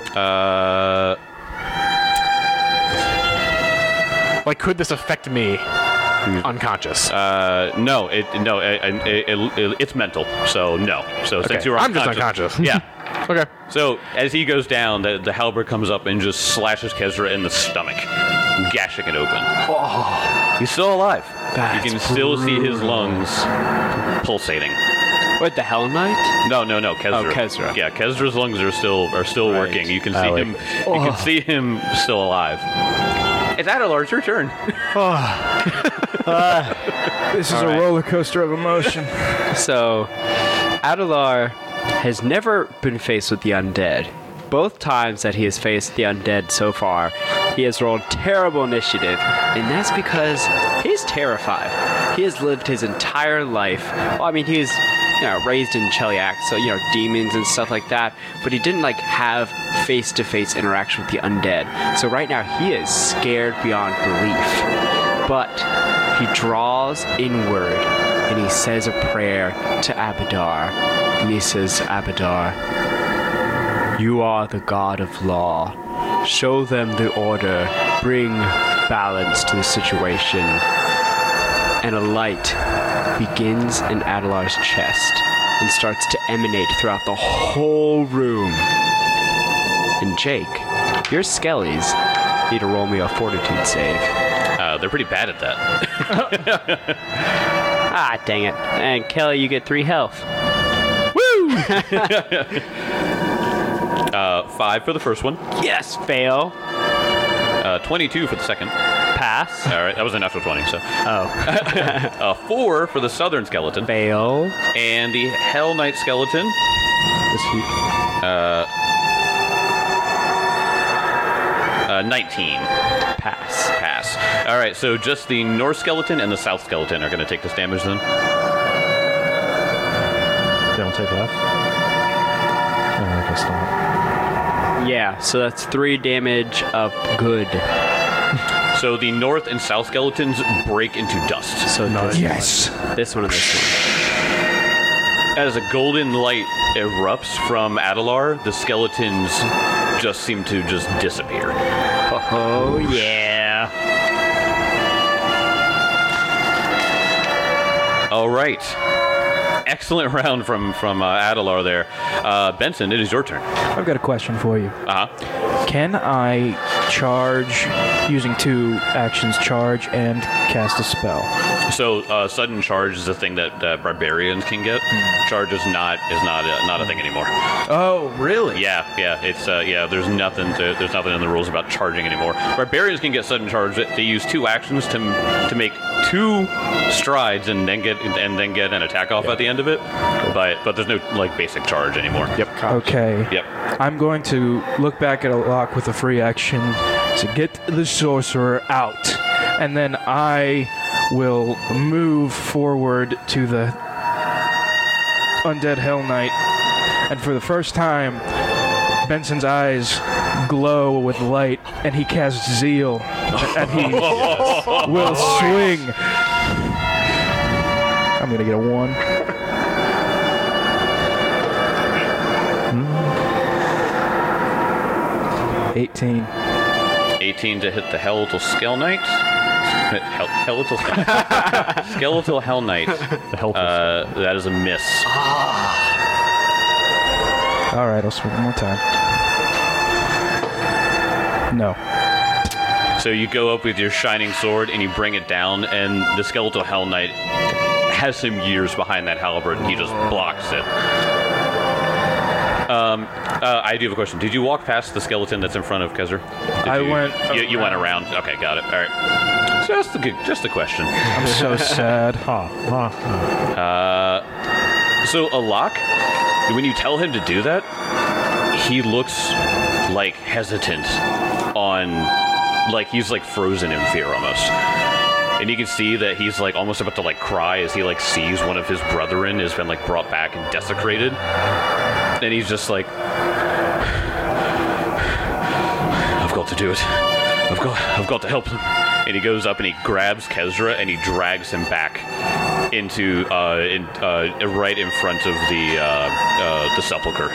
Like, could this affect me unconscious? No, it's mental. So no. So since you're I'm just unconscious, unconscious. yeah. Okay. So as he goes down, the halberd comes up and just slashes Kezra in the stomach, gashing it open. He's still alive. You can still see his lungs pulsating. What, the Hell Knight? No, Kezra. Oh, Kezra. Yeah, Kezra's lungs are still Right. working. You can see him. You can see him still alive. It's Adelar, it's your turn. This is a roller coaster of emotion. So, Adelar has never been faced with the undead. Both times that he has faced the undead so far, he has rolled terrible initiative, and that's because he's terrified. He has lived his entire life. Well, I mean, he was, raised in Cheliac, so, demons and stuff like that, but he didn't, have face-to-face interaction with the undead. So right now, he is scared beyond belief. But he draws inward, and he says a prayer to Abadar. And he says, Abadar, you are the god of law. Show them the order. Bring balance to the situation. And a light begins in Adelar's chest and starts to emanate throughout the whole room. And Jake, your skellies need to roll me a fortitude save. They're pretty bad at that. Ah, dang it. And Kelly, you get 3 health. 5 for the first one. Yes, fail. 22 for the second. Pass. All right, that was a natural 20. So Oh. 4 for the southern skeleton, Fail. and the Hell Knight skeleton. 19. Pass. Pass. All right, so just the north skeleton and the south skeleton are going to take this damage then. They don't take that. I guess not. Yeah, so that's 3 damage of good. So the north and south skeletons break into dust. So Yes. this one and this one. As a golden light erupts from Adelar, the skeletons just seem to just disappear. Oh, yeah. All right. Excellent round from Adelar there. Benson, it is your turn. I've got a question for you. Uh-huh. Can I charge using 2 actions, charge and cast a spell? So sudden charge is a thing that barbarians can get. Charge is not a thing anymore. Oh, really? Yeah. It's There's nothing in the rules about charging anymore. Barbarians can get sudden charge. They use 2 actions to make 2 strides and then get an attack off at the end of it. But there's no basic charge anymore. Yep. Okay. Yep. I'm going to look back at a lock with a free action to get the sorcerer out. And then I will move forward to the undead Hell Knight. And for the first time, Benson's eyes glow with light, and he casts Zeal. And he will swing. I'm going to get a 1. 18. 18 to hit the Skeletal Skull Knight. Skeletal Hell Knight. The help. That is a miss. All right, I'll swing one more time. No. So you go up with your shining sword and you bring it down, and the Skeletal Hell Knight has some years behind that halberd, and he just blocks it. I do have a question. Did you walk past the skeleton that's in front of Kezra? You went around. Okay, got it. All right. Just a question. I'm so sad. So Alak, when you tell him to do that, he looks hesitant he's frozen in fear almost. And you can see that he's almost about to cry as he sees one of his brethren has been brought back and desecrated. And he's just I've got to do it. I've got to help him. And he goes up and he grabs Kezra and he drags him back into right in front of the sepulcher.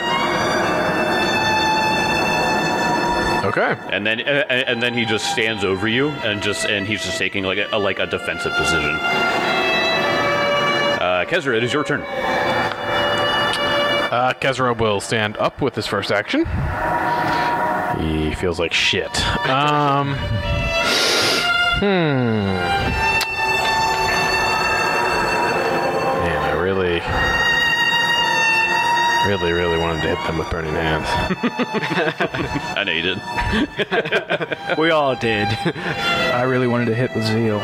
Okay. And then he just stands over you and he's just taking a defensive position. Kezra, it is your turn. Kezra will stand up with his first action. He feels like shit. Man, I really wanted to hit them with burning hands. I know you did. We all did. I really wanted to hit with zeal.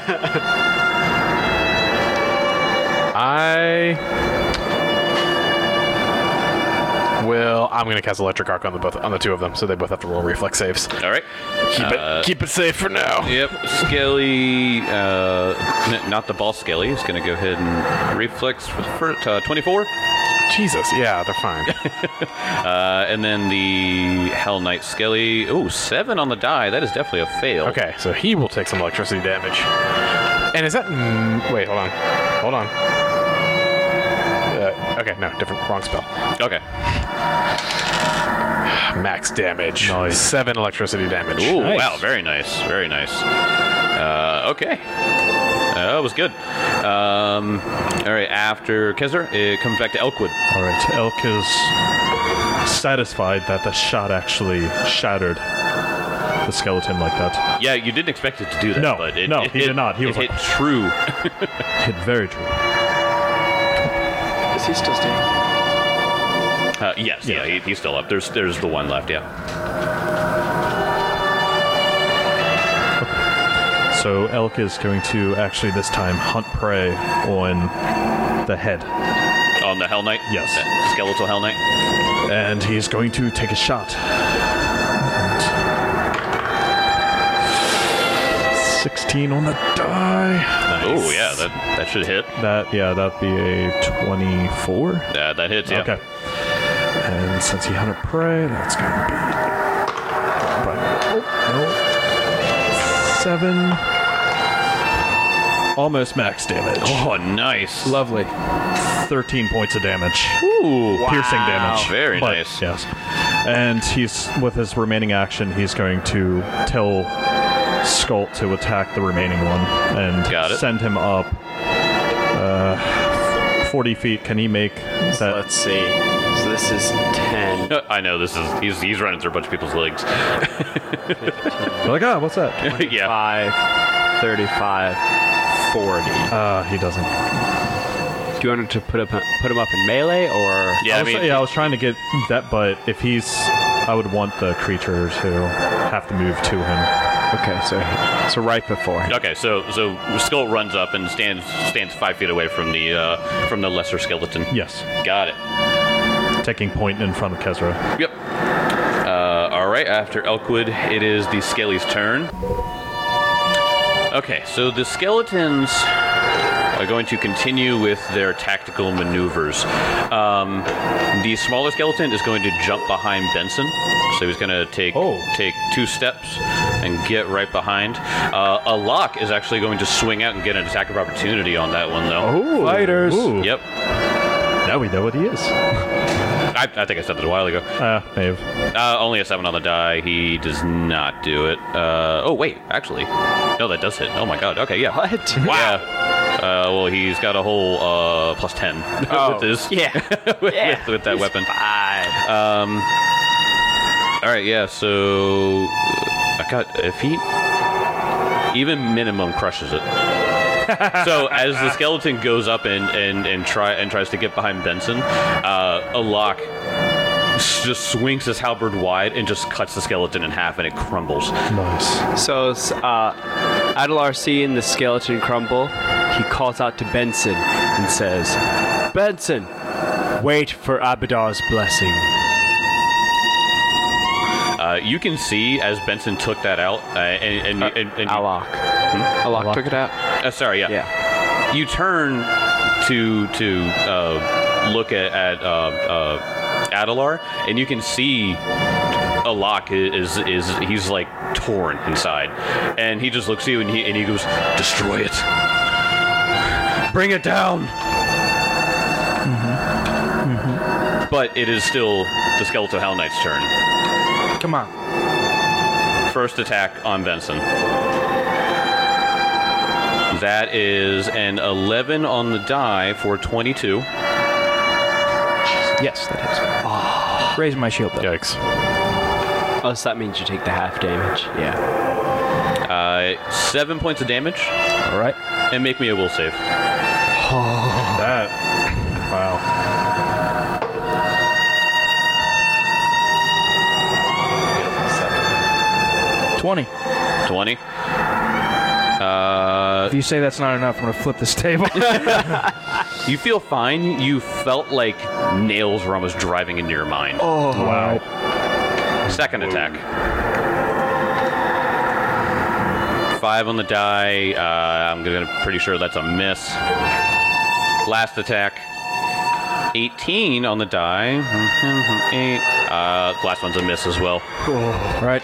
I'm going to cast Electric Arc on the two of them, so they both have to roll reflex saves. All right. Keep it safe for now. Yep. Skelly, not the ball Skelly, is going to go ahead and reflex for 24. Jesus, yeah, they're fine. And then the Hell Knight Skelly. Ooh, 7 on the die. That is definitely a fail. Okay, so he will take some electricity damage. And is that... wait, hold on. Okay, no, wrong spell. Okay. Max damage. Nice. 7 electricity damage. Ooh, Nice. wow, very nice. Very nice. Okay. That was good. All right, after Kezra, it comes back to Elkwood. All right, Elk is satisfied that the shot actually shattered the skeleton like that. Yeah, you didn't expect it to do that. No, but he hit, did not. He was hit like- true. Hit very true. Is he still standing? Yes, yeah, he's still up. There's the one left, yeah. So Elk is going to actually this time hunt prey on the head. On the Hell Knight? Yes. Skeletal Hell Knight? And he's going to take a shot. And 16 on the die. Oh, yeah, that should hit. That'd be a 24. Yeah, that hits, yeah. Okay. And since he hunted prey, that's going to be... no. 7. Almost max damage. Oh, nice. Lovely. 13 points of damage. Ooh, Piercing damage. Very But, nice. Yes. And he's, with his remaining action, he's going to tell Skult to attack the remaining one and Got it. send him up 40 feet. Can he make that? Let's see. So this is 10. I know, he's running through a bunch of people's legs. You're like, what's that? Yeah. 5, 35, 40. He doesn't. Do you want him to put him up in melee, or... Yeah, I was trying to get that, but if I would want the creature to have to move to him. Okay, so right before. Okay, so Skull runs up and stands 5 feet away from the lesser skeleton. Yes. Got it. Taking point in front of Kezra. Yep. All right, after Elkwood, it is the Skelly's turn. Okay, so the skeletons are going to continue with their tactical maneuvers. The smaller skeleton is going to jump behind Benson, so he's going to take 2 steps and get right behind. A lock is actually going to swing out and get an attack of opportunity on that one, though. Oh, Fighters. Ooh. Yep. Now we know what he is. I think I said that a while ago. Maybe. Only a 7 on the die. He does not do it. Oh, wait. Actually. No, that does hit. Oh, my God. Okay, yeah. What? Wow. Yeah. Well, he's got a whole plus 10 with his... Yeah. with that weapon. 5. All right, yeah, so... if he... Even minimum crushes it. So as the skeleton goes up and tries to get behind Benson, Alok just swings his halberd wide and just cuts the skeleton in half, and it crumbles. Nice. So, Adelar seeing the skeleton crumble, he calls out to Benson and says, "Benson, wait for Abadar's blessing." You can see as Benson took that out, and Alok. Alok took it out? sorry, yeah. Yeah. You turn to look at Adelar, and you can see Alok is he's like torn inside, and he just looks at you and he goes, "Destroy it, bring it down." But it is still the Skeletal Hell Knight's turn. Come on. First attack on Benson. That is an 11 on the die for 22. Yes, that hits. Raise my shield though. Yikes. Oh, so that means you take the half damage. Yeah. 7 points of damage, All right. and make me a will save. That. Wow. 20. 20. If you say that's not enough, I'm gonna flip this table. You feel fine. You felt like nails were almost driving into your mind. Wow. Second attack. 5 on the die. I'm pretty sure that's a miss. Last attack. 18 on the die. 8. Last one's a miss as well. Right.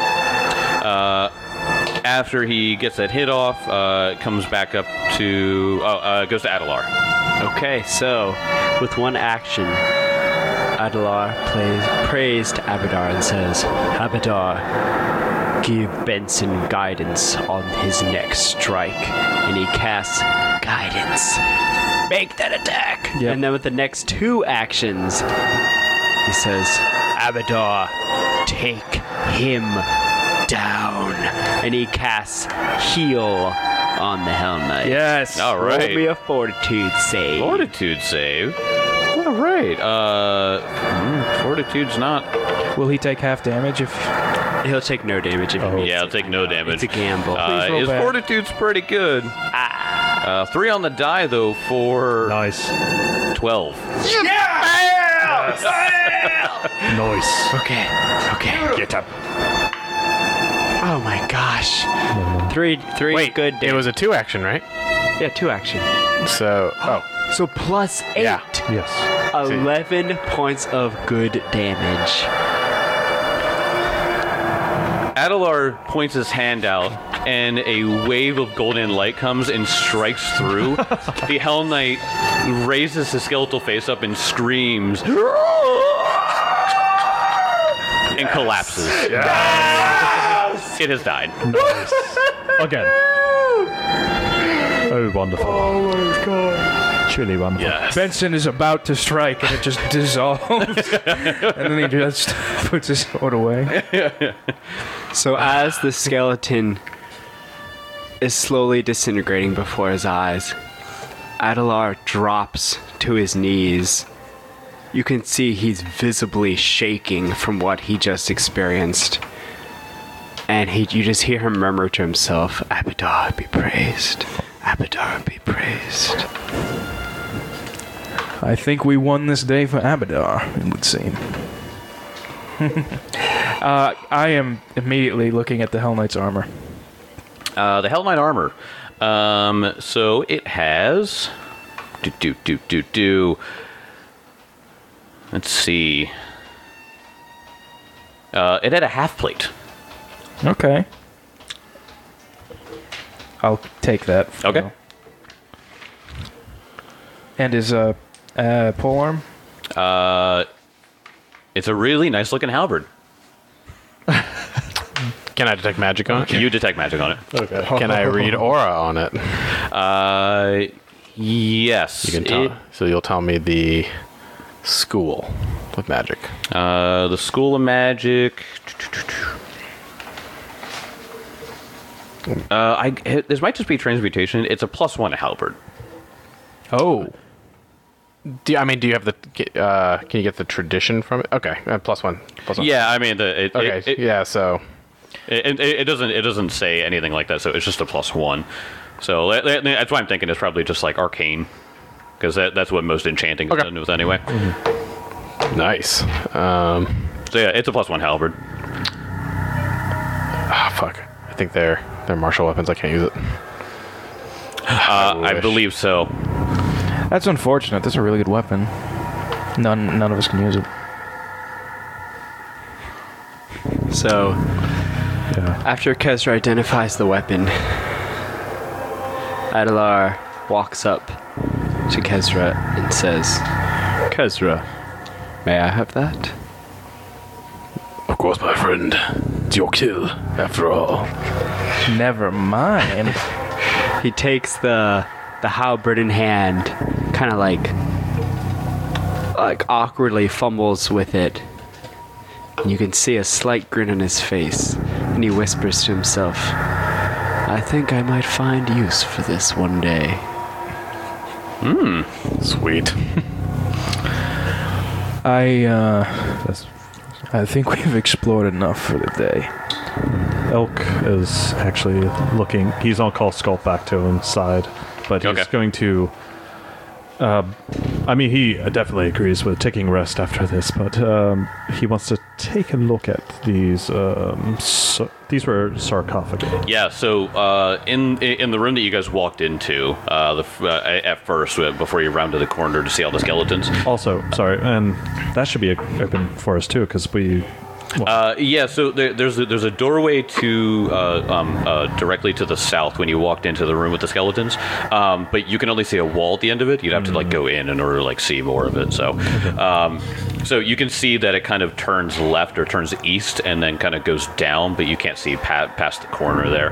After he gets that hit off, it comes back up to... goes to Adelar. Okay, so with one action, Adelar prays to Abadar and says, Abadar, give Benson guidance on his next strike. And he casts guidance. Make that attack! Yep. And then with the next 2 actions, he says, Abadar, take him down. And he casts heal on the Hell Knight. Yes. All Roll right. me a fortitude save. Fortitude save. All right. Fortitude's not... Will he take half damage if... He'll take no damage if he Yeah, I'll take no damage. It's a gamble. Please roll His bad. fortitude's pretty good. 3 on the die, though, for Nice. 12. Nice. Okay. Get up. Oh my gosh. Three Wait, good it was a 2 action, right? Yeah, 2 action. So, So plus 8. Yeah. Yes. 11 points of good damage. Adelar points his hand out, and a wave of golden light comes and strikes through. The Hell Knight raises his skeletal face up and screams, and collapses. It has died. Again. Oh, wonderful. Oh my god. Truly wonderful. Benson is about to strike and it just dissolves. And then he just puts his sword away. So as the skeleton is slowly disintegrating before his eyes, Adelar drops to his knees. You can see he's visibly shaking from what he just experienced. And you just hear him murmur to himself, Abadar be praised. Abadar be praised. I think we won this day for Abadar, it would seem. I am immediately looking at the Hell Knight's armor. The Hell Knight armor. So it has... Let's see. It had a half plate. Okay. I'll take that. Okay. And his polearm? It's a really nice looking halberd. can I detect magic on it? You detect magic on it. Okay. Can I read aura on it? Yes. You can tell. So you'll tell me the school of magic. The School of Magic. This might just be transmutation. It's a +1 halberd. Oh. Do you have the? Can you get the tradition from it? Okay, +1. +1. Yeah, I mean Okay. Yeah. So. It doesn't say anything like that, so it's just a +1. So that's why I'm thinking it's probably just like arcane, because that's what most enchanting is done with anyway. Nice. So yeah, it's a +1 halberd. Fuck. I think they're martial weapons. I can't use it. I believe so. That's unfortunate. That's a really good weapon. None of us can use it. So, after Kezra identifies the weapon, Adelar walks up to Kezra and says, Kezra, may I have that? Of course, my friend. It's your kill, after all. Never mind. He takes the halberd in hand, kind of like like awkwardly fumbles with it. And you can see a slight grin on his face, and he whispers to himself, "I think I might find use for this one day." Sweet. I think we've explored enough for the day. Elk is actually looking. He's on call Sculpt back to inside, but he's going to. I mean, he definitely agrees with taking rest after this, but he wants to take a look at these. These were sarcophagi. Yeah, so in the room that you guys walked into at first, before you rounded the corner to see all the skeletons. Also, sorry, and that should be open for us too, because we. Yeah, so there's a doorway to directly to the south when you walked into the room with the skeletons, but you can only see a wall at the end of it. You'd have to like go in order to like see more of it. So, so you can see that it kind of turns left or turns east and then kind of goes down, but you can't see past the corner there.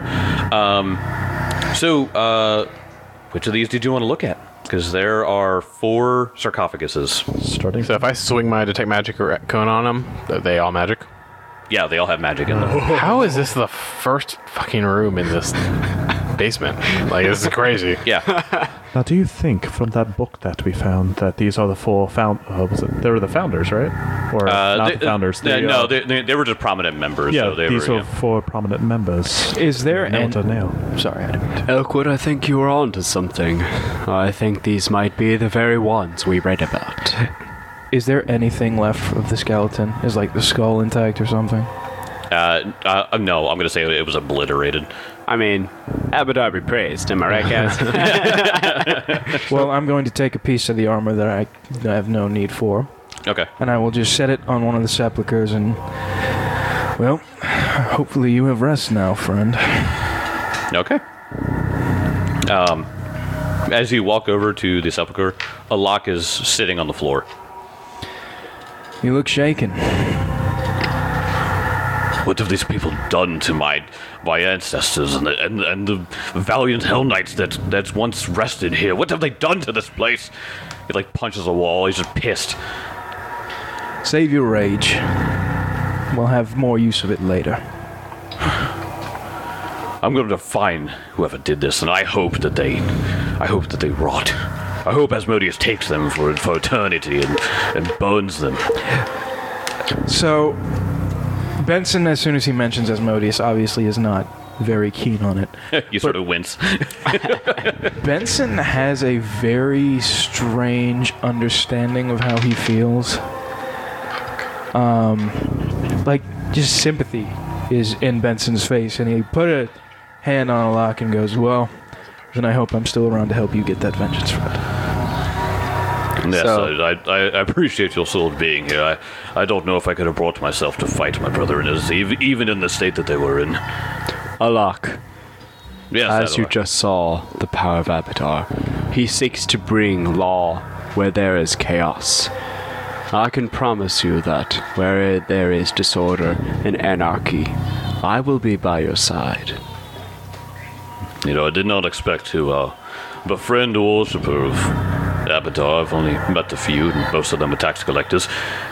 So, which of these did you want to look at? Because there are 4 sarcophaguses. Starting. So if I swing my detect magic cone on them, are they all magic? Yeah, they all have magic in them. How is this the first fucking room in this basement? Like, this is crazy. Yeah. Now, do you think from that book that we found that these are the 4 they were the founders, right? Or not the founders? No, they were just prominent members. Yeah, so they these were, are 4 prominent members. Is there Sorry, I didn't mean to. Elkwood, I think you were onto something. I think these might be the very ones we read about. Is there anything left of the skeleton? Is like the skull intact or something? No, I'm going to say it was obliterated. I mean, Abadar be praised, am I right, guys? Well, I'm going to take a piece of the armor that I have no need for, Okay. and I will just set it on one of the sepulchers and, well, hopefully you have rest now, friend. Okay. As you walk over to the sepulcher, Alak is sitting on the floor. You look shaken. What have these people done to my ancestors and the valiant Hell Knights that once rested here? What have they done to this place? He like punches a wall. He's just pissed. Save your rage. We'll have more use of it later. I'm going to find whoever did this, and I hope that they rot. I hope Asmodeus takes them for eternity and burns them. So, Benson, as soon as he mentions Asmodeus, obviously is not very keen on it. You sort of wince. Benson has a very strange understanding of how he feels. Like, just sympathy is in Benson's face, and he put a hand on a lock and goes, well, then I hope I'm still around to help you get that vengeance, friend. Yes, So- I appreciate your sword being here. I don't know if I could have brought myself to fight my brother in his, even in the state that they were in. Alak, Yes, as you Adar. just saw the power of Abadar, he seeks to bring law where there is chaos. I can promise you that where there is disorder and anarchy, I will be by your side. You know, I did not expect to befriend a worshipper of Abadar. I've only met a few, and most of them are tax collectors.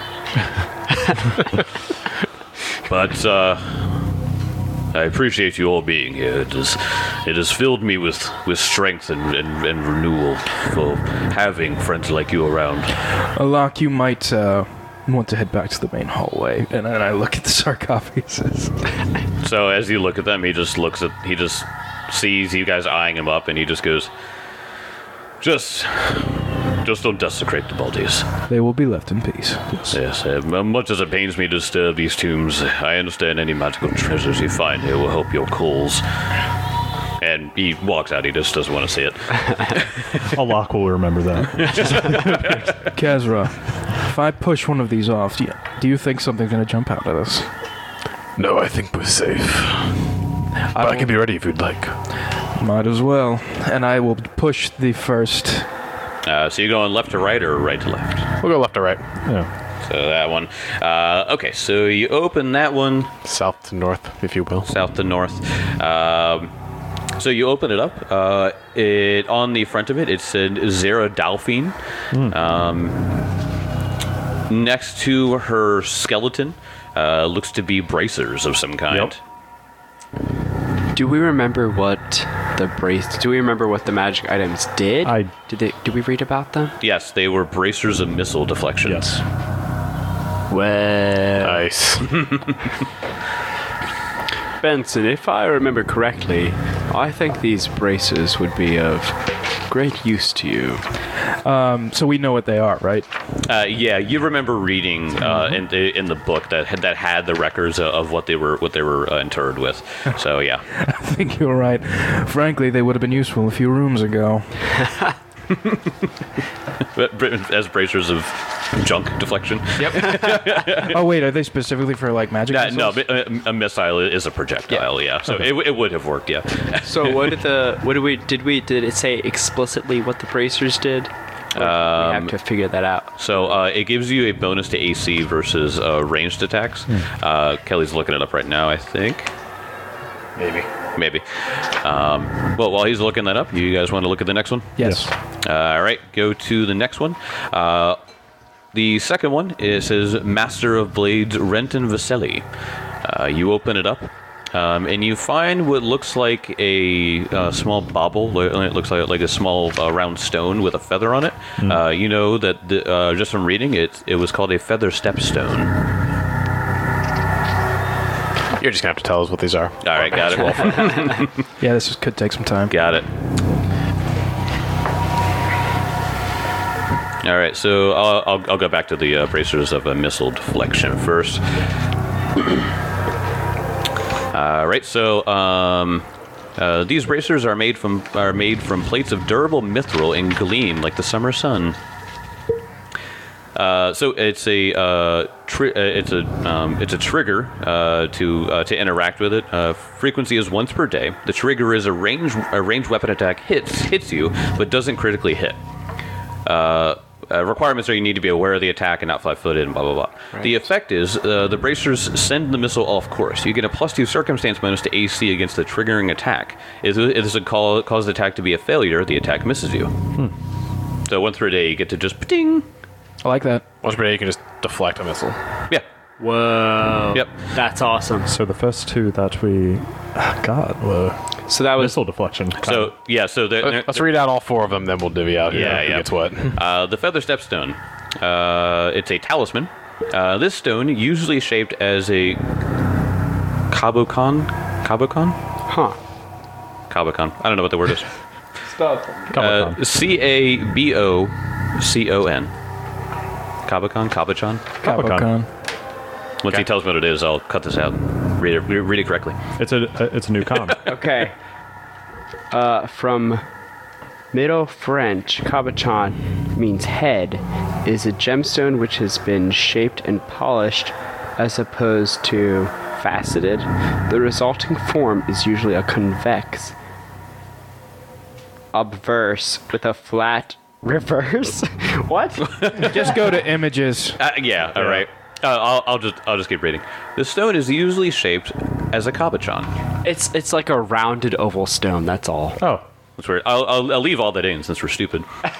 But I appreciate you all being here. It has filled me with strength and renewal for having friends like you around. Alak, you might want to head back to the main hallway. And then I look at the sarcophagus. So as you look at them, he just sees you guys eyeing him up, and he just goes, just don't desecrate the bodies. They will be left in peace. Yes. Yes, much as it pains me to disturb these tombs, I understand any magical treasures you find here will help your cause. And he walks out, he just doesn't want to see it. Alak will remember that. Kazra, if I push one of these off, do you think something's going to jump out at us? No, I think we're safe. But I can be ready if you'd like. Might as well. And I will push the first. So you're going left to right or right to left? We'll go left to right. Yeah. So that one. Okay, so you open that one. South to north, if you will. South to north. So you open it up. It on the front of it, it said Zera Dalphine. Next to her skeleton looks to be bracers of some kind. Do we remember what Do we remember what the magic items did? Did we read about them? Yes, they were bracers of missile deflection. Yes. Well, Nice. Benson, if I remember correctly, I think these braces would be of great use to you. So we know what they are, right? Yeah, you remember reading in the book that had the records of what they were interred with. So yeah, I think you're right. Frankly, they would have been useful a few rooms ago. as bracers of junk deflection. Oh wait, are they specifically for like magic No, missiles? a missile is a projectile. Yeah, so it would have worked. Yeah. So did it say explicitly what the bracers did? Or we have to figure that out. So it gives you a bonus to AC versus ranged attacks. Kelly's looking it up right now, I think. Maybe. Well, while he's looking that up, you guys want to look at the next one? Yes. All right, go to the next one. The second one, it says Master of Blades Renton Vaselli. You open it up, and you find what looks like a small bauble. It looks like a small round stone with a feather on it. You know that just from reading it was called a feather stepstone. You're just going to have to tell us what these are. All right, got it. Yeah, this could take some time. Got it. All right, so I'll go back to the bracers of a missile deflection first. All right, so these bracers are made from plates of durable mithril and gleam like the summer sun. So it's a trigger to interact with it. Frequency is once per day. The trigger is a ranged weapon attack hits you, but doesn't critically hit. Requirements are you need to be aware of the attack and not flat-footed and blah blah blah. Right. The effect is the bracers send the missile off course. You get a +2 circumstance bonus to AC against the triggering attack. If this would cause the attack to be a failure, the attack misses you. So once per day, you get to just ding. I like that. Once per day, you can just deflect a missile. Yeah. Whoa. Yep. That's awesome. So the first two that we got were So that was missile deflection. So yeah. So Let's read out all four of them, then we'll divvy out who gets what. The feather stepstone. It's a talisman. This stone, usually shaped as a kabocon. Huh. Kabocon. I don't know what the word is. Spell. Cabocon. Cabocon. Cabocon. Once he tells me what it is, I'll cut this out. Read it correctly. It's a new con. Okay. From Middle French, cabochon means head. It is a gemstone which has been shaped and polished as opposed to faceted. The resulting form is usually a convex obverse with a flat reverse. What? Just go to images. Yeah. All right. I'll just keep reading. The stone is usually shaped as a cabochon. It's like a rounded oval stone. That's all. Oh. That's weird. I'll leave all that in since we're stupid.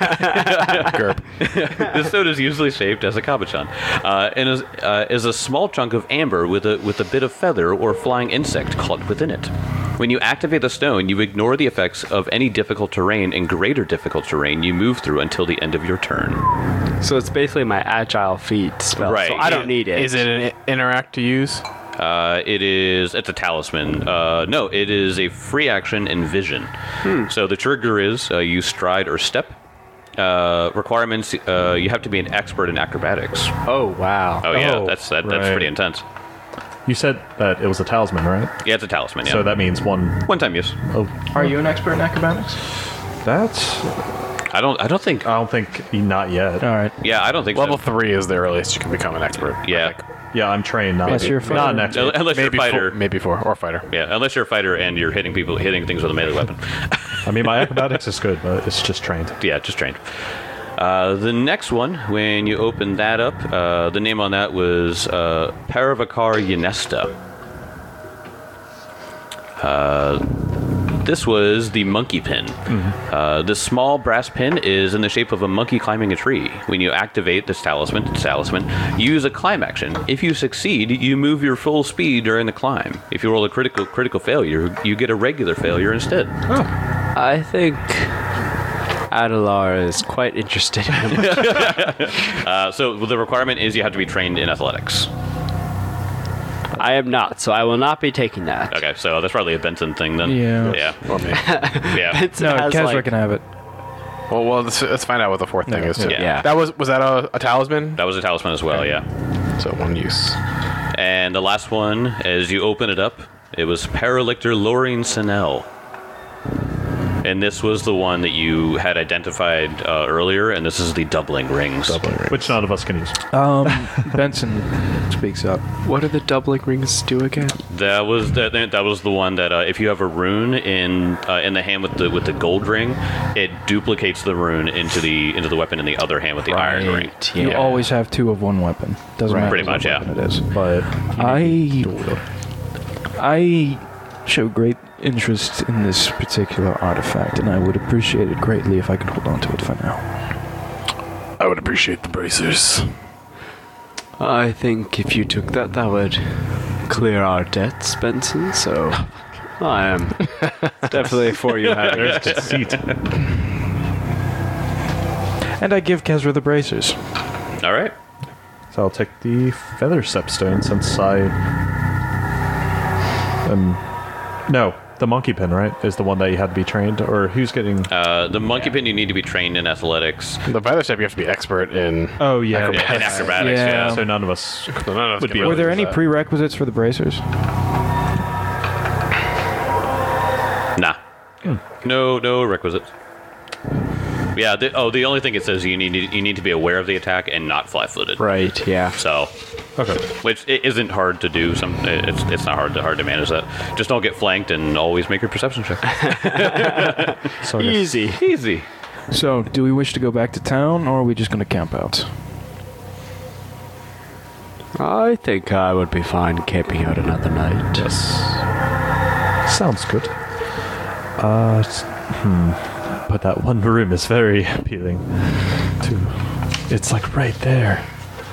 This stone is usually shaped as a cabochon, and is a small chunk of amber with a bit of feather or flying insect caught within it. When you activate the stone, you ignore the effects of any difficult terrain and greater difficult terrain you move through until the end of your turn. So it's basically my agile feat spell. Right. So I don't need it. Is it an interact to use? It's a talisman. No, it is a free action and vision. So the trigger is you stride or step. Requirements, you have to be an expert in acrobatics. Oh, wow. Oh yeah, Oh, that's right. pretty intense. You said that it was a talisman, right? Yeah, it's a talisman. Yeah. So that means one-time use. Oh, Are you an expert in acrobatics? that's. I don't think. I don't think not yet. All right. Yeah, I don't think Level so. 3 is the earliest you can become an expert. Yeah. Yeah, I'm trained. Not, Unless you're a not an fighter. expert. Unless you're a fighter. Maybe 4 or fighter. Yeah, unless you're a fighter and you're hitting things with a melee weapon. I mean, my acrobatics is good, but it's just trained. Yeah, just trained. The next one, when you open that up, the name on that was Paravacar Yanesta. This was the monkey pin. This small brass pin is in the shape of a monkey climbing a tree. When you activate this talisman, use a climb action. If you succeed, you move your full speed during the climb. If you roll a critical failure, you get a regular failure instead. I think Adelar is quite interested in him. So the requirement is you have to be trained in athletics. I am not, so I will not be taking that. Okay, so that's probably a Benson thing then. Yeah. Yeah. Or me. Yeah. Benson No, has, Kezra like- can have it. Well, let's find out what the fourth thing is too. Yeah. That was that a talisman? That was a talisman as well, yeah. So one use. And the last one, as you open it up, it was Paralictor Lorine Sinel. And this was the one that you had identified earlier, and this is the doubling rings. Which none of us can use. Benson speaks up. What do the doubling rings do again? That was the one that if you have a rune in the hand with the gold ring, it duplicates the rune into the weapon in the other hand with the iron ring. You Yeah. always have two of one weapon. Doesn't matter Pretty what much, yeah. weapon it is. But I show great interest in this particular artifact, and I would appreciate it greatly if I could hold on to it for now. I would appreciate the bracers. I think if you took that, that would clear our debts, Benson, so I am definitely for you having there's it. deceit. And I give Kezra the bracers. All right. So I'll take the feather stepstone since I am. No, the monkey pin, right? Is the one that you had to be trained, or who's getting? The monkey pin, you need to be trained in athletics. The feather step, you have to be expert in. Oh yeah, And acrobatics, Yeah. yeah. So none of us. None of us Would can be really Were there do any that. prerequisites for the bracers? Nah. No requisites. Yeah. The only thing it says you need to be aware of the attack and not flat-footed. Right, yeah. So, Okay. which it isn't hard to do. It's not hard to manage that. Just don't get flanked and always make your perception check. So I guess- Easy. Easy. So, do we wish to go back to town, or are we just going to camp out? I think I would be fine camping out another night. Yes. Sounds good. But that one room is very appealing. It's like right there.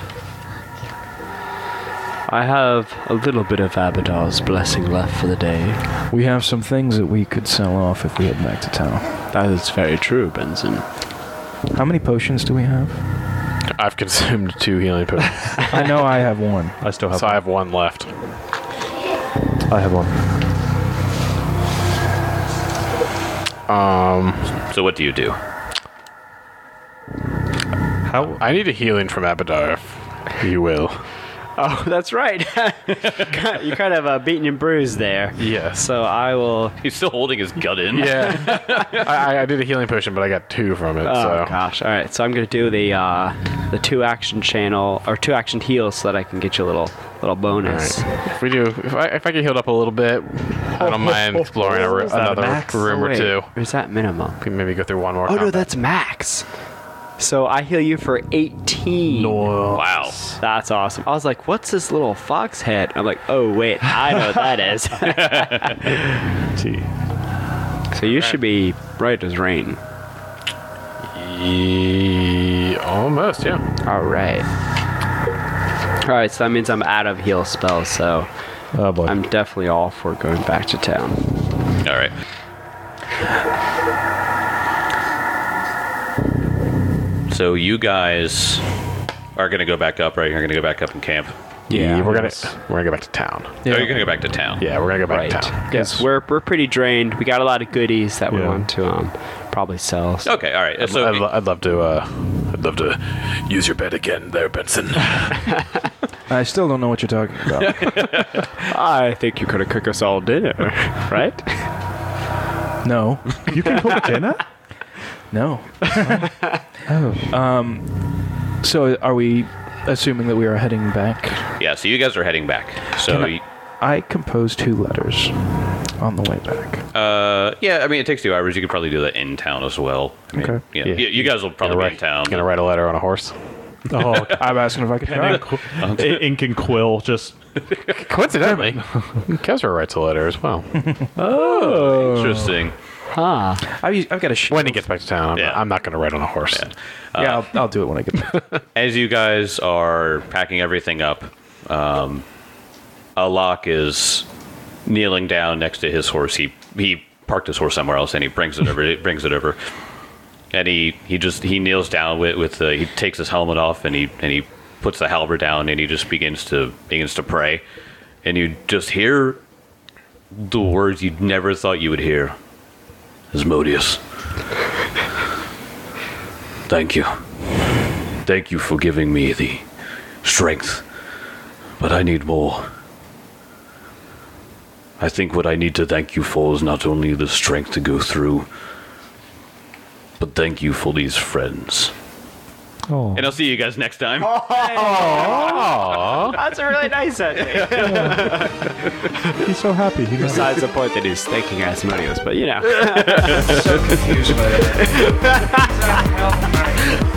I have a little bit of Abadar's blessing left for the day. We have some things that we could sell off if we head back to town. That is very true, Benson. How many potions do we have? I've consumed 2 healing potions, I know I have one. I still have. so I have 1 left. I have one. So what do you do? How? I need a healing from Abadar, if you will. Oh, that's right. You kind of beaten and bruised there. Yes. So I will. He's still holding his gut in. Yeah. I did a healing potion, but I got 2 from it. Oh so gosh! All right, so I'm gonna do the 2-action channel or 2-action heal so that I can get you a little bonus. If I get healed up a little bit, I don't mind exploring another max? room or Wait, 2. or is that minimum? We can maybe go through one more. Oh no, combat. that's max. So I heal you for 18. Wow. That's awesome. I was like, what's this little fox head? I'm like, oh wait, I know what that is. T. So you should be bright as rain. Almost, yeah. All right. All right, so that means I'm out of heal spells, so Oh boy. I'm definitely all for going back to town. All right. So you guys are going to go back up, right? You're going to go back up and camp. Yeah, we're gonna go back to town. Oh, you're going to go back to town. Yeah, we're gonna go back Right. to town. Because we're pretty drained. We got a lot of goodies that we Yeah. want to probably sell. Okay, all right. So I'd love to use your bed again, there, Benson. I still don't know what you're talking about. I think you could have cooked us all dinner, right? No. You can cook dinner? No. So are we assuming that we are heading back? yeah, so you guys are heading back. So Can I composed 2 letters on the way back. yeah, I mean it takes 2 hours. You could probably do that in town as well. I mean, Okay. Yeah, Yeah. you guys will probably be in town. Gonna write a letter on a horse. Oh, I'm asking if I could try. ink and quill just Coincidentally, Kesra writes a letter as well. Interesting. I've got a shield. When he gets back to town, I'm not going to ride on a horse. Yeah, I'll do it when I get back. As you guys are packing everything up, Alok is kneeling down next to his horse. He parked his horse somewhere else, and he brings it over. And he kneels down with he takes his helmet off, and he puts the halberd down, and he just begins to pray. And you just hear the words you'd never thought you would hear. Asmodeus, thank you. Thank you for giving me the strength, but I need more. I think what I need to thank you for is not only the strength to go through, but thank you for these friends. Oh. And I'll see you guys next time. That's a really nice ending. He's so happy. Besides the point that he's thanking Asmodeus, but you know. So confused by that.